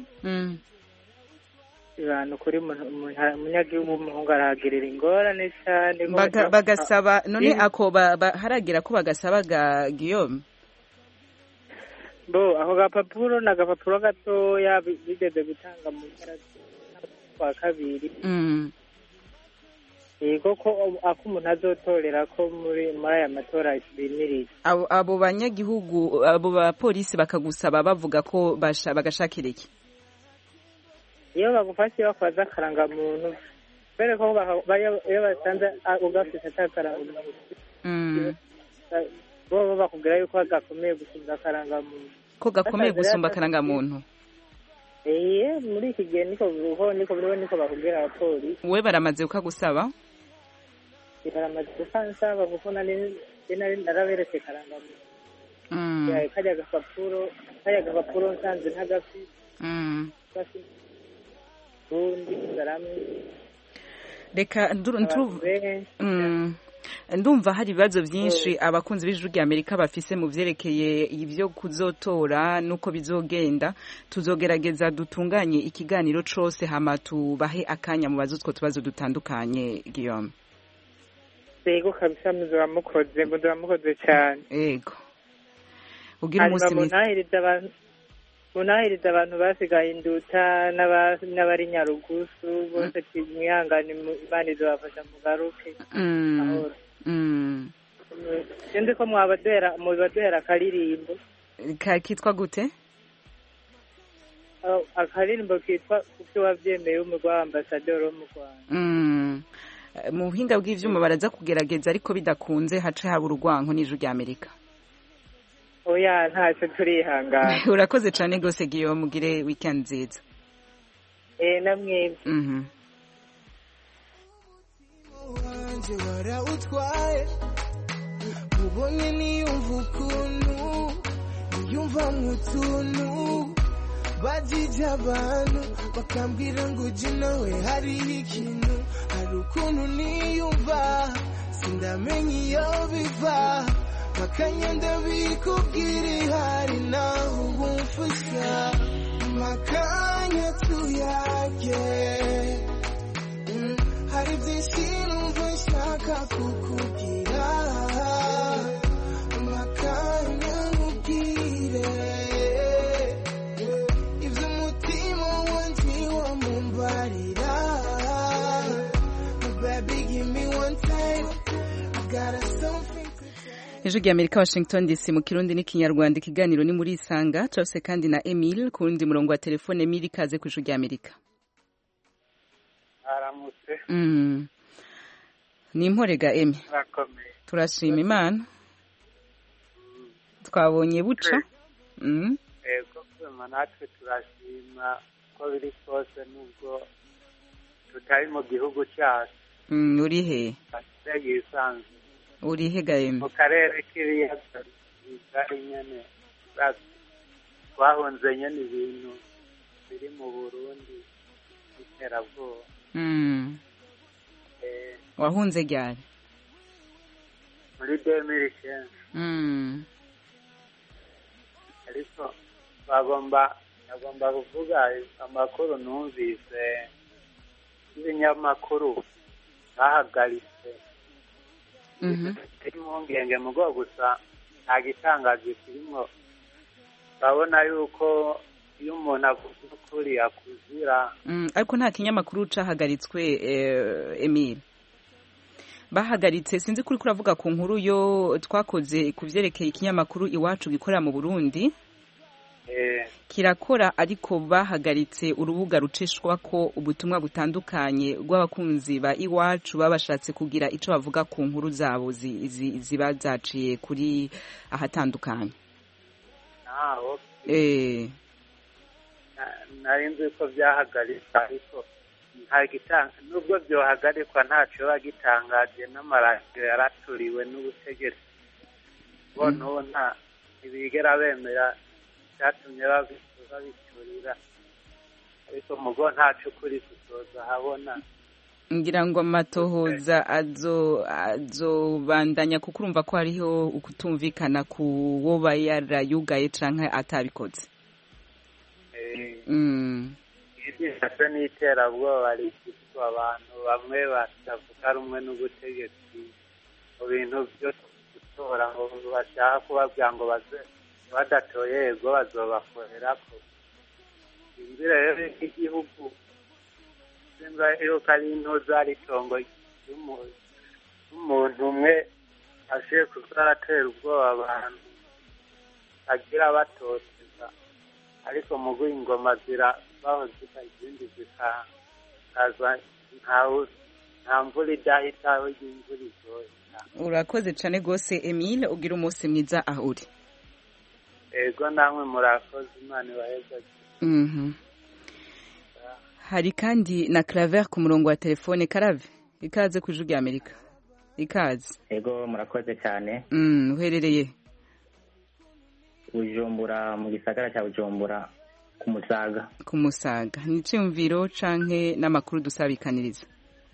abantu kuri umunyagihugu w'umuhungu arahagirira ingorane cyane bagasaba none ako haragira ko bagasaba ga Guillaume bo ako gapapuro ni agapapuro gatoya bigeze gutanga mu mpera kwa kabiri yego ko ako umuntu azotorera ko muri muri aya matora bimirije abo banyagihugu abo bapolisi bakagusaba bavuga ko bagashakira iki iyo bagufashe bakwaza akarangamuntu mbere ko iyo basanze ugafite atakarangamuntu bo bakubwira yuko gakomeye gusumba akarangamuntu ko gakomeye gusumba akarangamuntu eh muri iki gihe niko uho niko buriho niko bakubwira abapolisi we baramaze ukagusaba baramaze kufansaba kuko nari nari naraberetse akarangamuntu mm ya kajya gapapuro kajya gapapuro nsanze ntagafi mm undi zaramwe reka nduru ndumva hari ibibazo byinshi abakunzi b'ijwi ry'Amerika bafise mu vyerekeye ivyo kuzotora nuko bizogenda tuzogerageza dutunganye ikiganiro cose hama tubahe akanya mu bazutwo tubazo dutandukanye Guillaume yego kabisa muzo mukoze muzo mukoze cyane yego ugira umunsi mwiza munahiriza abantu basigaye induta n'abari Nyarugusu bose mwihangane Imana izobafasha mugaruke ahora sinzi ko mwabadera mubadera akaririmbo kitwa gute akaririmbo kitwa kuko wavyemeye umugwa wa ambassadeur wo mu Rwanda mu buhinga bw'ivyuma baraza kugerageza ariko bidakunze hace haba urugwanko n'ijwi ry'Amerika oya ntacyo turihangana urakoze cyane gose Guillaume mugire weekend nziza eh namwe mhm wanje warawutwaye ubonye niyumva ukuntu niyumva nk'utuntu bajije abantu bakambwira ngo uje nawe hariho ikintu hari ukuntu niyumva sindamenya iyo biva makanyenda bikubwira ihari naho ubumfasha makanya tuyage hari byinshi numva nshaka ku Ijwi rya Amerika Washington D C mu Kirundi n'ikinyarwanda ikiganiro ni muri Isanga turafise kandi na Emile ku wundi murongo wa telefone. Emile ikaze ku Ijwi rya Amerika. Aramutse. Mm. Ni imporega Emi. Rakomeye. Turashima Imana. Mm. Twabonye buca. Mm. Ego kwema natwe turashima ko biri kose nubwo tutari mu gihugu cyacu. Mm, uri he? Yisanzwe. Uri he Gaemi? Mu karere k'ibiyaga bigari nyene. Twahunze nyene ibintu biri mu Burundi iterabwoba. Mm. Eh, wahunze ryari? Muri deux mille quinze. Mm. Ariko bagomba bagomba kuvuga amakuru numvise y'ibinyamakuru bahagaritse. Mhm. Kirimo ngenge mu bwo gusa nta gitangaje kirimo. Babona yuko iyo umuntu avuga ukuri akuzira. Mm, ariko nta kinyamakuru cahagaritswe eh, Emile. Bahagaritse sinzi kuri kuravuga ku nkuru yo twakoze kuvyerekeye ikinyamakuru iwacu gikorera mu Burundi. Eh, kirakora ariko bahagaritse urubuga rucishwa ko ubutumwa butandukanye rw'abakunzi ba iwacu babashatse kugira ico bavuga ku nkuru zabo zi, zi, ziba zaciye kuri ahatandukanye. Ah, okay. Eh nari nzi ko byahagarikwa ariko nta gitanga nubwo byohagarikwa ntaco bagitangaje n'amaradiyo yaraturiwe n'ubutegetsi bo mm. no nta ibigera bemera cyatumye babiturira ariko mugo ntaco kuri kuzoza habona. Ngira ngo amatohoza azo azobandanya kuko urumva ko hariho ukutumvikana ku woba yarayugaye canke atabikoze. Mm. Ese n'iterabwoba rifite abantu bamwe batavuga rumwe n'ubutegetsi mu bintu byo gutora ngo bashaka kubabwira ngo baze badatoye yego bazobakorerako. Inzira rero y'igihugu simba yuko ari intuza ari itongo ry'umuntu umwe ashiye kuzaratera ubwoba abantu agira batoteza ariko mu ingoma zira baho zika izindi zikaza nta mvura idahita aho imvura izoza. Urakoze cane gose Emile ugira umunsi mwiza aho uri. Ego namwe murakoze Imana ibaheze. Mhm. Hari kandi na Claver ku murongo wa telefone. Karave ikaze ku Ijwi rya Amerika. Ikaze. Ego murakoze cyane. Mm, uherereye Bujumbura mu gisagara cya Bujumbura ku Musaga. Ku Musaga. Ni cyumviro canke n'amakuru dusabikaniriza?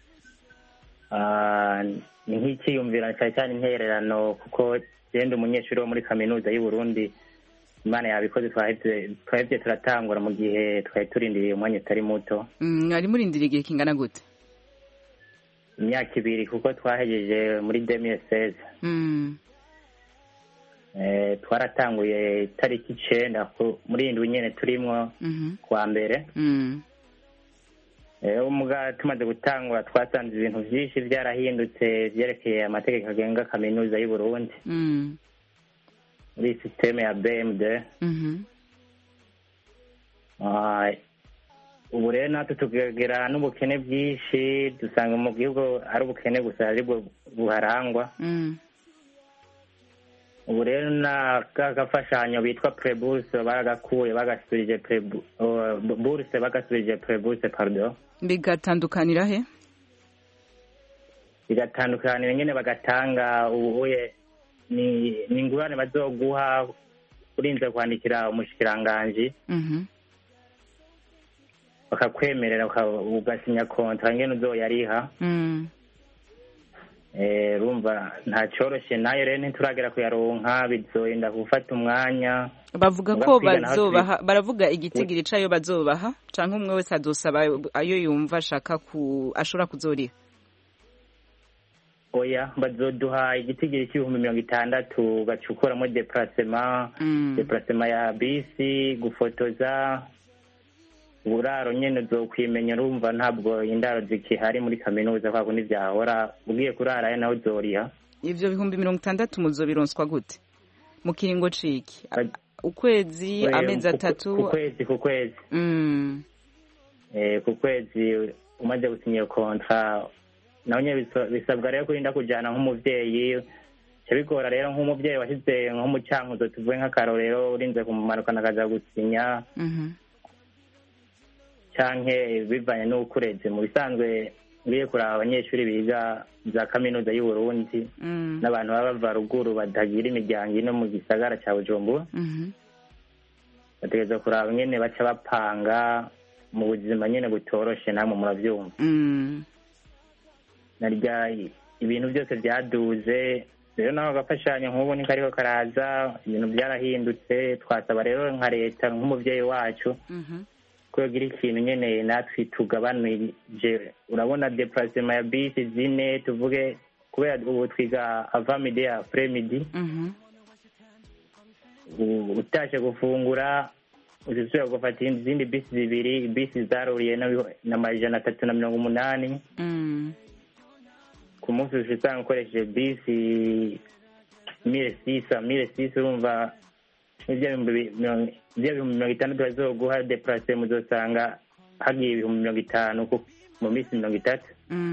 Ah, ni nk'ikiyumvira cyane cyane intererano kuko genda umunyeshuri wo muri kaminuza y'u Burundi Imana yabikoze twahebye twahebye turatangura mu gihe twari turindiriye umwanya utari muto. Mm, ari murindiriye igihe kingana gute? Imyaka ibiri kuko twahejeje muri deux mille seize. Mm. Eh twaratanguye tariki icenda muri indwi nyene turimwo mhm kwa mbere. Mm. Eh umuga tumaze gutangura twasanze ibintu byinshi byarahindutse byerekeye amategeko agenga kaminuza y'u Burundi. Mm. Muri systeme ya B M D. Mhm. Ah ubu rero natwe tugera n'ubukene bwinshi dusanga mu gihugu ari ubukene gusa aribwo buharangwa. Mm. Ubu rero na kagafashanyo bitwa Preburse baragakuye bagasubije Preburse bagasubije Preburse pardon. Bigatandukanira he? Bigatandukanira nyene bagatanga ubuye ni ningurane bazoguha urinze kwandikira umushikiranganje. Mhm. Bakakwemerera ugasinya kontra ngene uzoyariha. Mm. Eh rumva nta coroshe nayo rero ntituragera kuyaronka bizoyenda gufata umwanya. Bavuga ko bazobaha baravuga igitigiri cayo bazobaha canke umwe wese azosaba ayo yumva ashaka ku ashobora kuzoriha. Oya bazoduha igitigiri cy'ibihumbi mirongo itandatu bacukuramo déplacement mm. déplacement ya bisi gufotoza uburaro nyene zo kwimenya urumva ntabwo indaro zikihari muri kaminuza kwa kundi byahora ugiye kurara naho uzoriha. ivyo bihumbi mirongo itandatu muzobironswa gute mu kiringo ciki ukwezi amezi atatu ku kwezi ku kwezi mm. eh ku kwezi umaze gusinya kontra naho nye bisabwa rero kurinda kujana nk'umuvyeyi cyabigora rero nk'umuvyeyi washize nko mu cyankuzo tuvuye nk'akarorero urinze kumumanuka nakaza gusinya mhm canke bivanye n'ukureze mu bisanzwe ngiye kuraba abanyeshuri biga za kaminuza y'u Burundi n'abantu baba bava ruguru batagira imiryango ino mu gisagara cya Bujumbura bategeza kuraba nyene baca bapanga mu buzima nyene butoroshe namwe muravyumva narya ibintu byose byaduze rero naho gafashanya nk'ubu niko ariko karaza ibintu byarahindutse twasaba rero nka leta nk'umuvyeyi wacu kugira ikintu nyene natwe tugabanije urabona déplacement ya bisi zine tuvuge kubera ubu twiga avant midi après midi utashe gufungura uzisubira gufata izindi bisi zibiri bisi zaruriye n'amajana atatu na mirongo umunani ku munsi usanga ukoresheje bisi mille six mille six urumva ibihumbi mirongo itandatu bazoguha deplase muzosanga hagiye ibihumbi mirongo itanu mu minsi mirongo itatu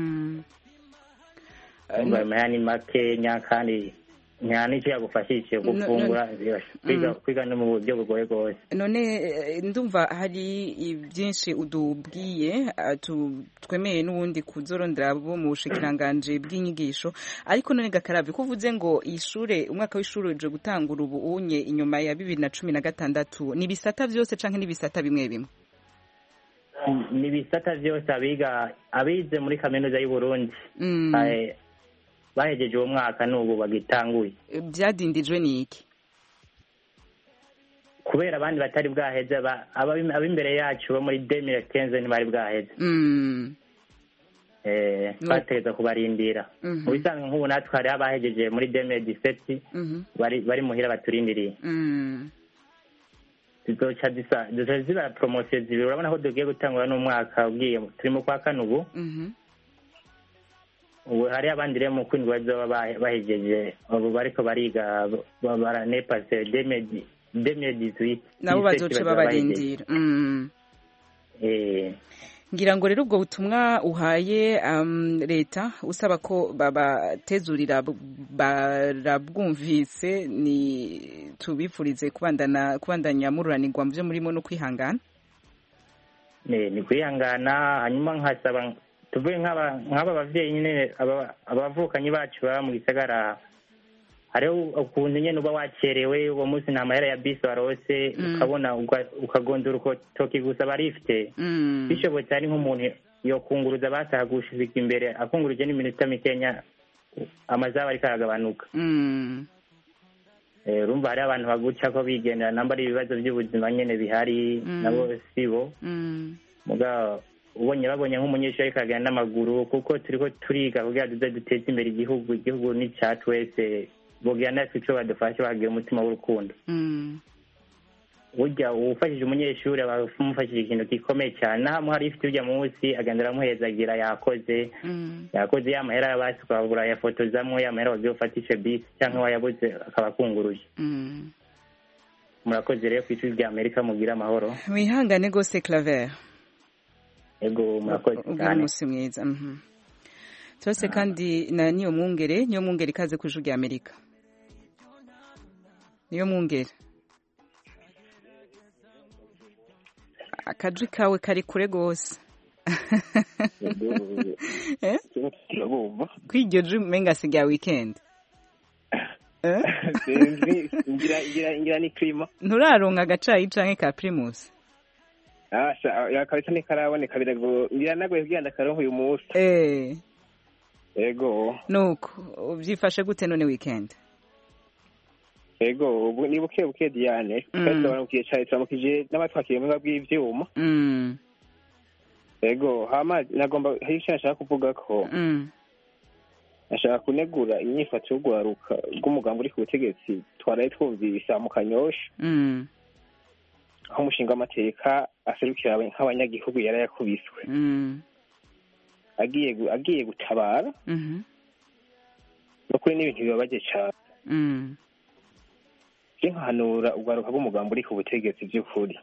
umva amahani makenya kandi nta n'icyo yagufashije gufungura kwiga no mu buryo bugoye rwose none ndumva hari byinshi udubwiye twemeye n'ubundi kuzorondera bo mu bushikiranganje bw'inyigisho ariko none Gakaravi ko uvuze ngo ishure umwaka w'ishuri uje gutangura ubu unye inyuma ya bibiri na cumi na gatandatu ni bisata byose canke ni bisata bimwe bimwe ni bisata byose abiga abize muri kaminuza y'u Burundi bahejeje uwo mwaka n'ubu bagitanguye byadindijwe n'iki kubera abandi batari bwaheze ab'imbere yacu bo muri deux mille quinze ntibari bwaheze bategeza kubarindira mu bisanzwe nk'ubu natwe hari abahejeje muri deux mille dix-sept bari muhira baturindiriye zizoca ziba promosiyo zibiri urabona ko tugiye gutangura n'umwaka ugiye turimo kwa kane ubu ubu hari abandi rero mu kwindwi bazoba bahejeje ubu bariko bariga baranepase deux mille dix-huit nabo bazoce babarindira ngira ngo rero ubwo butumwa uhaye leta usaba ko babatezurira barabwumvise ni tubifurize kubandana kubandanya mururanirwa mu byo murimo no kwihangana ni kwihangana hanyuma nkasaba tuvuye nk'aba bavyeyi nyine abavukanyi bacu baba mu gisagara hariho ukuntu nyene uba wacerewe uwo munsi nta mahera ya bisi warose ukabona ukagondora urutoki gusa barifite bishobotse ari nk'umuntu yokunguruza basaha gushika imbere akunguruje n'iminota mikenya amazaba ariko aragabanuka urumva hariho abantu baguca ko bigendera namba ari ibibazo by'ubuzima nyene bihari nabo sibo mugabo ubonye babonye nk'umunyeshuri ariko agenda n'amaguru kuko turiko turiga kugira tuze duteze imbere igihugu igihugu ni cyacu wese bogira natwe ico badufasha bagira umutima w'urukundo burya uwufashije umunyeshuri aba amufashije ikintu gikomeye cyane naho hari ifite urya munsi agenda aramuhezagira yakoze yakoze ya mahera yabasi ukabura yafotozamwo ya mahera wagiye ufatishe bisi cyangwa wayabuze akaba akunguruje murakoze rero kw'ishuri rya Amerika mugira amahoro wihangane gose Claver ego murakoze cyane umunsi mwiza twese kandi na niyo mwungere niyo mwungere ikaze ku ijuru rya Amerika niyo mwungere akajwi kawe kari kure gose kw'iryo jwi umenga siga weekend ngira ni klima nturaronka agacayi canke ka primus Asha yakabisa ni karaboneka birago ngira nagoye kugenda karonko uyu munsi eh ego nuko ubyifashe gute none weekend ego ubu ni buke buke Diane kandi baramukije cyane turamukije n'abatwakiye mu bw'ivyuma mm ego hama nagomba hisha nashaka kuvuga ko mm nashaka kunegura inyifato yo gwaruka rw'umugambo uri ku butegetsi twaraye twumvisa mu Kanyosha mm aho umushinga amateka aserukira nk'abanyagihugu yarayakubiswe mm agiye agiye gutabara mhm nukuri n'ibintu bibabaje cyane mm nkahanura ugaruka bw'umugambo uri ku butegetsi by'ukuri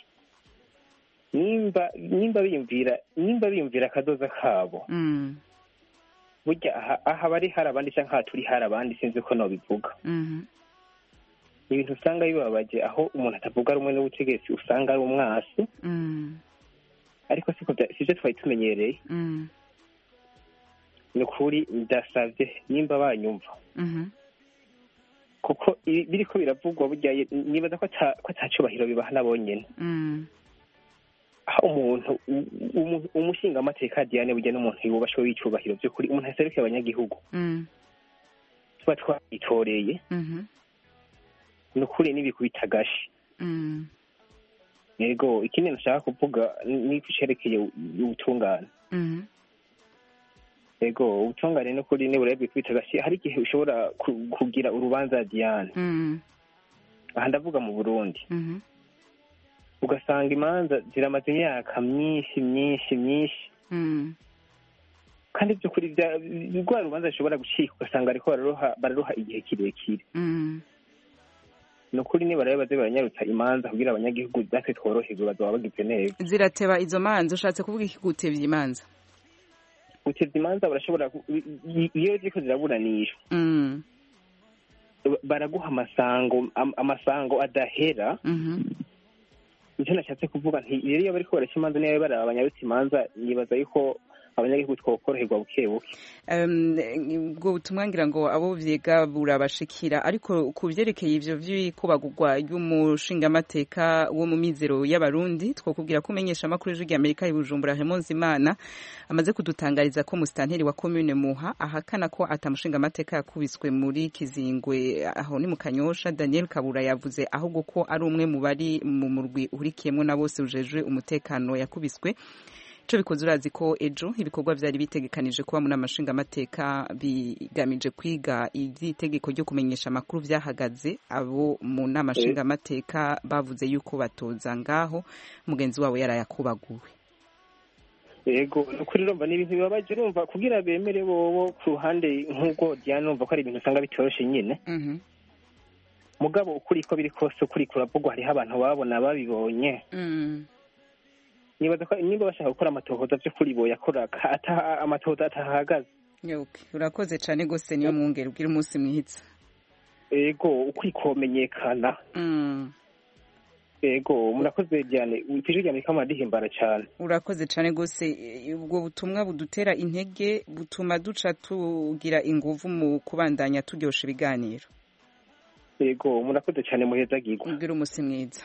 nimba nimba biyumvira nimba biyumvira akadoza kabo mm burya aha bari hari abandi cyangwa aha turi hari abandi sinzi ko nobivuga mhm ibintu usanga bibabaje aho umuntu atavuga rumwe n'ubutegetsi usanga ari umwasi mm ariko siko sije twari tumenyereye mm nukuri ndasavye nimba banyumva mhm kuko biriko biravugwa burya nibaza ko atacubahiro bibaha nabonyene aho umuntu umushinga amateka Diane burya n'umuntu yubashwe w'icubahiro by'ukuri umuntu aserukiye abanyagihugu tuba twayitoreye nukuri n'ibikubita gashi yego ikindi nashaka kuvuga ni kucerekeye ubutungane ego ubutungane no kuri ne burebye kwitagashi hari igihe ushobora kugira urubanza Diane mm aha ndavuga mu Burundi mhm ugasanga imanza ziramaze imyaka myinshi myinshi myinshi mm kandi byo kuri bya rwa rubanza rushobora gucika ugasanga ariko bararoha bararoha igihe kirekire mm no kuri ne barabaze baranyarutsa imanza kugira abanyagihugu date tworoherwe bazaba bagize neza zirateba izo manza ushatse kuvuga iki gutevye imanza utevye imanza barashobora iyo ziko ziraburanishwa mm baraguha amasango amasango adahera mhm nicyo nashatse kuvuga nti rero iyo bariko baraca imanza niyo baraba abanyarutsa imanza nibaza yuko abanyagihugu twokoroherwa buke buke ubwo butumwa ngira ngo abo vyiga burabashikira ariko ku vyerekeye ivyo vy'ikubagurwa ry'umushingamateka wo mu mizero y'abarundi twokubwira ko umenyesha amakuru y'ijwi ry'Amerika i Bujumbura Hemonzimana amaze kudutangariza ko musitanteri wa commune Muha ahakana ko atamushingamateka yakubiswe muri Kizingwe aho ni mu Kanyosha. Daniel Kabura yavuze ahubwo ko ari umwe mu bari mu murwi urikiyemo na bose ujejwe umutekano yakubiswe. Ico bikoze urazi ko ejo ibikorwa vyari bitegekanije kuba mu namashinga amateka bigamije kwiga ivy'itegeko ryo kumenyesha amakuru vyahagaze abo mu namashinga amateka bavuze yuko batoza ngaho mugenzi wabo yarayakubaguwe. Yego nukuri urumva n'ibintu bibabaje urumva kugira bemere bobo ku ruhande nk'ubwo Diane urumva ko ari ibintu usanga bitoroshe nyine mhm mugabo ukuri ko biri kose ukuri kuravugwa hariho abantu babona babibonye mhm nibaza ko niba bashaka gukora amatohoza byo kuri bo yakora ata amatohoza atahagaze. Yoke urakoze cyane gose niyo mwungere ubwira umunsi mwihitsa. Ego ukwikomenyekana. Mm. Ego murakoze Diane ipije rya Amerika madihimbara cyane. Urakoze cyane gose ubwo butumwa budutera intege butuma duca tugira inguvu mu kubandanya turyosha ibiganiro. Ego murakoze cyane muheza gigwa. Ubwira umunsi mwiza.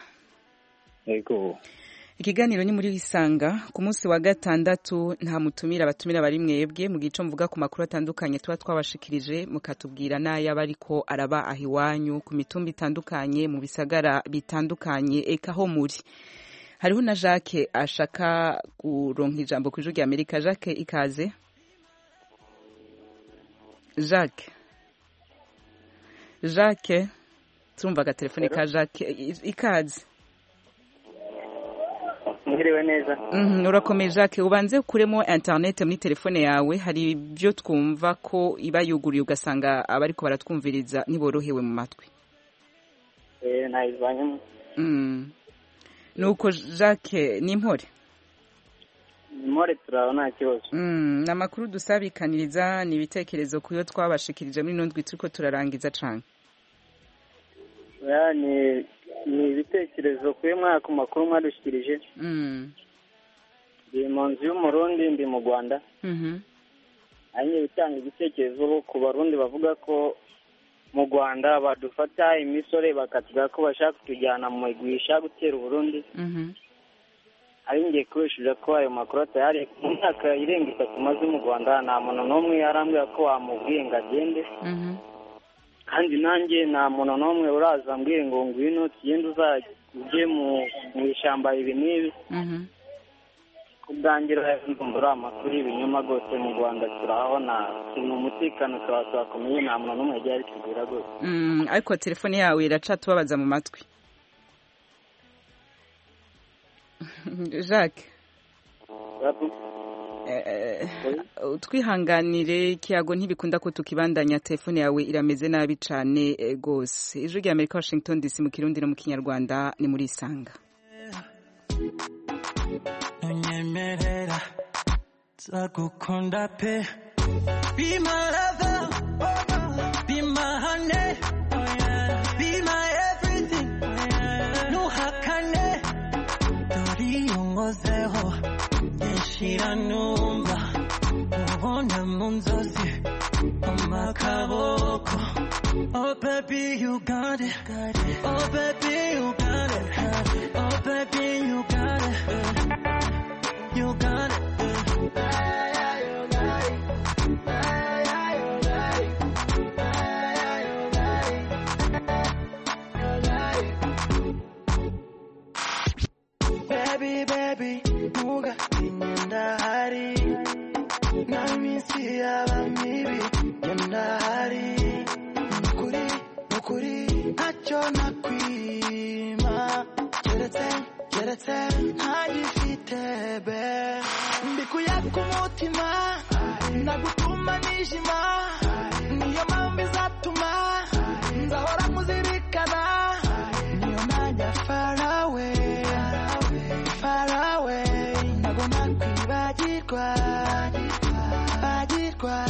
Ego Ikiganiro ni muri Isanga ku munsi wa gatandatu nta mutumira abatumira bari mwebwe mu gico mvuga ku makuru atandukanye tuba twabashikirije mukatubwira naya bariko araba ahiwanyu ku mitumba itandukanye mu bisagara bitandukanye eka ho muri. Hariho na Jacques ashaka kuronka ijambo ku ijwi ry'Amerika. Jacques ikaze. Jacques Jacques turumva ga telefone ka Jacques ikaze. Mwiriwe neza. Mhm urakomeye Jacques ubanze kuremo internet muri telefone yawe hari ibyo twumva ko iba yuguriye ugasanga abariko baratwumviriza niborohewe mu matwi. Eh nayizanye. Mhm nuko Jacques ni impore. Impore turabona kibazo. Mhm namakuru dusabikaniriza ni ibitekerezo kuyo twabashikirije muri nondwi turiko turarangiza canke. Yani ni ibitekerezo kuri mwaka makuru mwadushikirije. Mhm ndi mu nzu y'umurundi ndi mu Rwanda. Mhm anye bitanga igitekerezo ku barundi bavuga ko mu Rwanda badufata imisore bakatuga ko bashaka kutujyana mu igwisha gutera Burundi. Mhm ari ngiye kubishije ko ayo makuru atari mu myaka irenga itatu maze mu Rwanda nta muntu n'umwe yarambwira ko wamubwiye ngo agende. Mhm kandi nanjye nta muntu n'umwe uraza mbwire ngo ngwino tugende uzajye mu ishyamba ibi n'ibi. Mhm kubwangira ndumva amakuru y'ibinyoma rwose mu Rwanda turabona mu mutekano tukaba twakomeye nta muntu n'umwe yagiye abitubwira rwose. Mhm ariko telefone yawe iraca tubabaza mu matwi. Jacques twihanganire kiyago ntibikunda ko tukibandanya telefone yawe irameze nabi cyane rwose. Ijwi rya Amerika Washington D C mu Kirundi no mu Kinyarwanda ni muri Isanga. Unyemerera zakukunda pe be my lover, be my honey, be my everything, nuhakane dori yongozeho yeshira numba ubona mu nzozi amakaboko. Oh baby you got it, oh baby you got it, oh baby you got it, you got it. Baby, baby, nuga inyenda hari na misi yaba mibi nyenda hari nukuri nukuri ntacyo nakwima keretse keretse ntagifite be mbikuye ku mutima nagutuma nijima niyo mpamvu izatuma nzahora muzirikana niyo najya far away far away nagomba kwibagirwa bagirwa.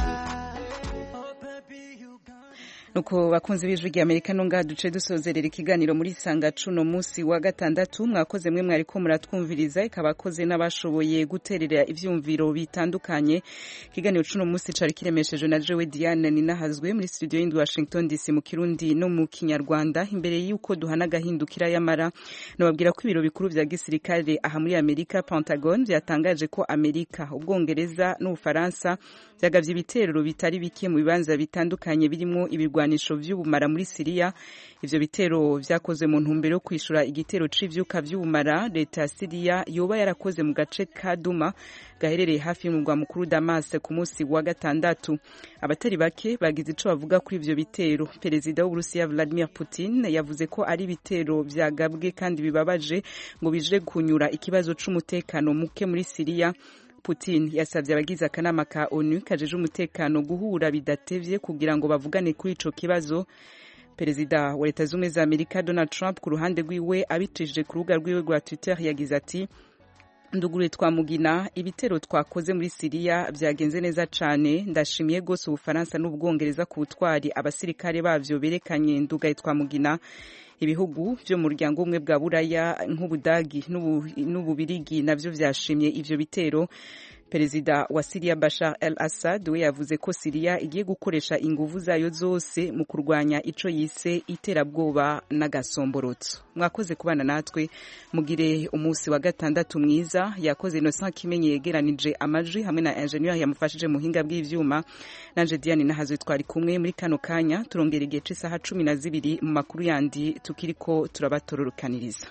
Nuko bakunze b'Ijwi rya Amerika no ngaha duce dusozerera ikiganiro muri Isanga cuno munsi wa gatandatu. Mwakoze mwe mwari ko muratwumviriza, ikabakoze n'abashoboye guterera ivyumviro bitandukanye. Ikiganiro cuno munsi cari kiremesheje na Jewe Diane Ninahazwe muri studio y'Indi Washington D C mu Kirundi no mu Kinyarwanda. Imbere yuko duhana gahindukira yamara nababwira ko ibiro bikuru vya gisirikare aha muri Amerika Pentagon byatangaje ko Amerika, Ubwongereza n'Ubufaransa byagavye ibitero bitari bike mu bibanza bitandukanye birimo ibigwanisho vy'ubumara muri Syria. Ivyo bitero vyakozwe mu ntumbero yo kwishura igitero c'ivyuka vy'ubumara leta ya Syria yoba yarakoze mu gace ka Duma gaherereye hafi y'umugwa mukuru Damas ku munsi wa gatandatu. Abatari bake bagize ico bavuga kuri ivyo bitero. Perezida w'Uburusiya Vladimir Putin yavuze ko ari bitero vyagabwe kandi bibabaje ngo bije kunyura ikibazo c'umutekano muke muri Syria. Putin yasavye abagize akanama ka ONU kajeje umutekano guhura bidatevye kugira ngo bavugane kuri ico kibazo. Perezida wa Leta Zunze za Amerika Donald Trump ku ruhande rwiwe abicishije ku rubuga rwiwe rwa Twitter yagize ati: ndugure twamugina ibitero twakoze muri Syria byagenze neza cane, ndashimiye gose Ubufaransa n'Ubwongereza ku butwari abasirikare bavyo berekanye. Ndugaye twamugina ibihugu byo mu muryango umwe bwa Buraya nk'Ubudagi n'Ububirigi navyo vyashimye ivyo bitero. Perezida wa Syria Bashar al-Assad we yavuze ko Syria igiye gukoresha inguvu zayo zose mu kurwanya ico yise iterabwoba n'agasomborotso. Mwakoze kubana natwe, mugire umunsi wa gatandatu mwiza. Yakoze Innocent Kimenyi yegeranije amajwi hamwe na engineer yamufashije muhinga bw'ivyuma. Nanje Diane Nahazwe twari kumwe muri kano kanya. Turongera igihe c'isaha cumi na zibiri mu makuru yandi tukiriko turabatororokaniriza.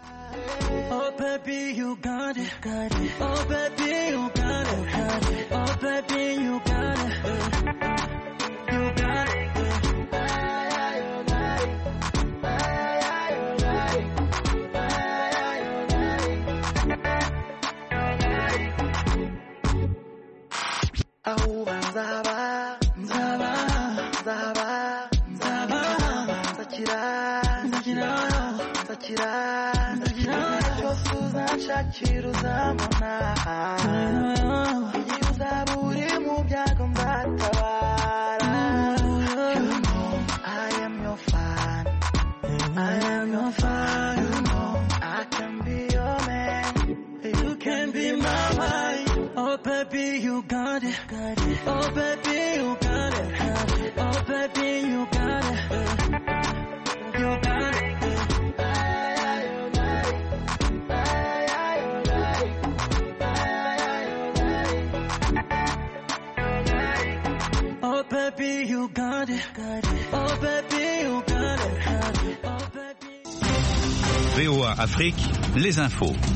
Oh baby you got it, got it. Oh baby you got it, got it. Oh baby you got it, you got it. Ahuba nzaba, nzaba, nzaba, nzaba, nzakira, nzakira, nzakira. Shakira uzamona igihe uzaba uri mu byago nzatabara. You know I am your fan, I am your fan. You know I can be your man, you can be my wife. Oh baby you got it, oh baby you got it, oh baby you got it, you got it. Oh baby you got it, oh baby you got it, oh baby. V O A Afrique, les infos.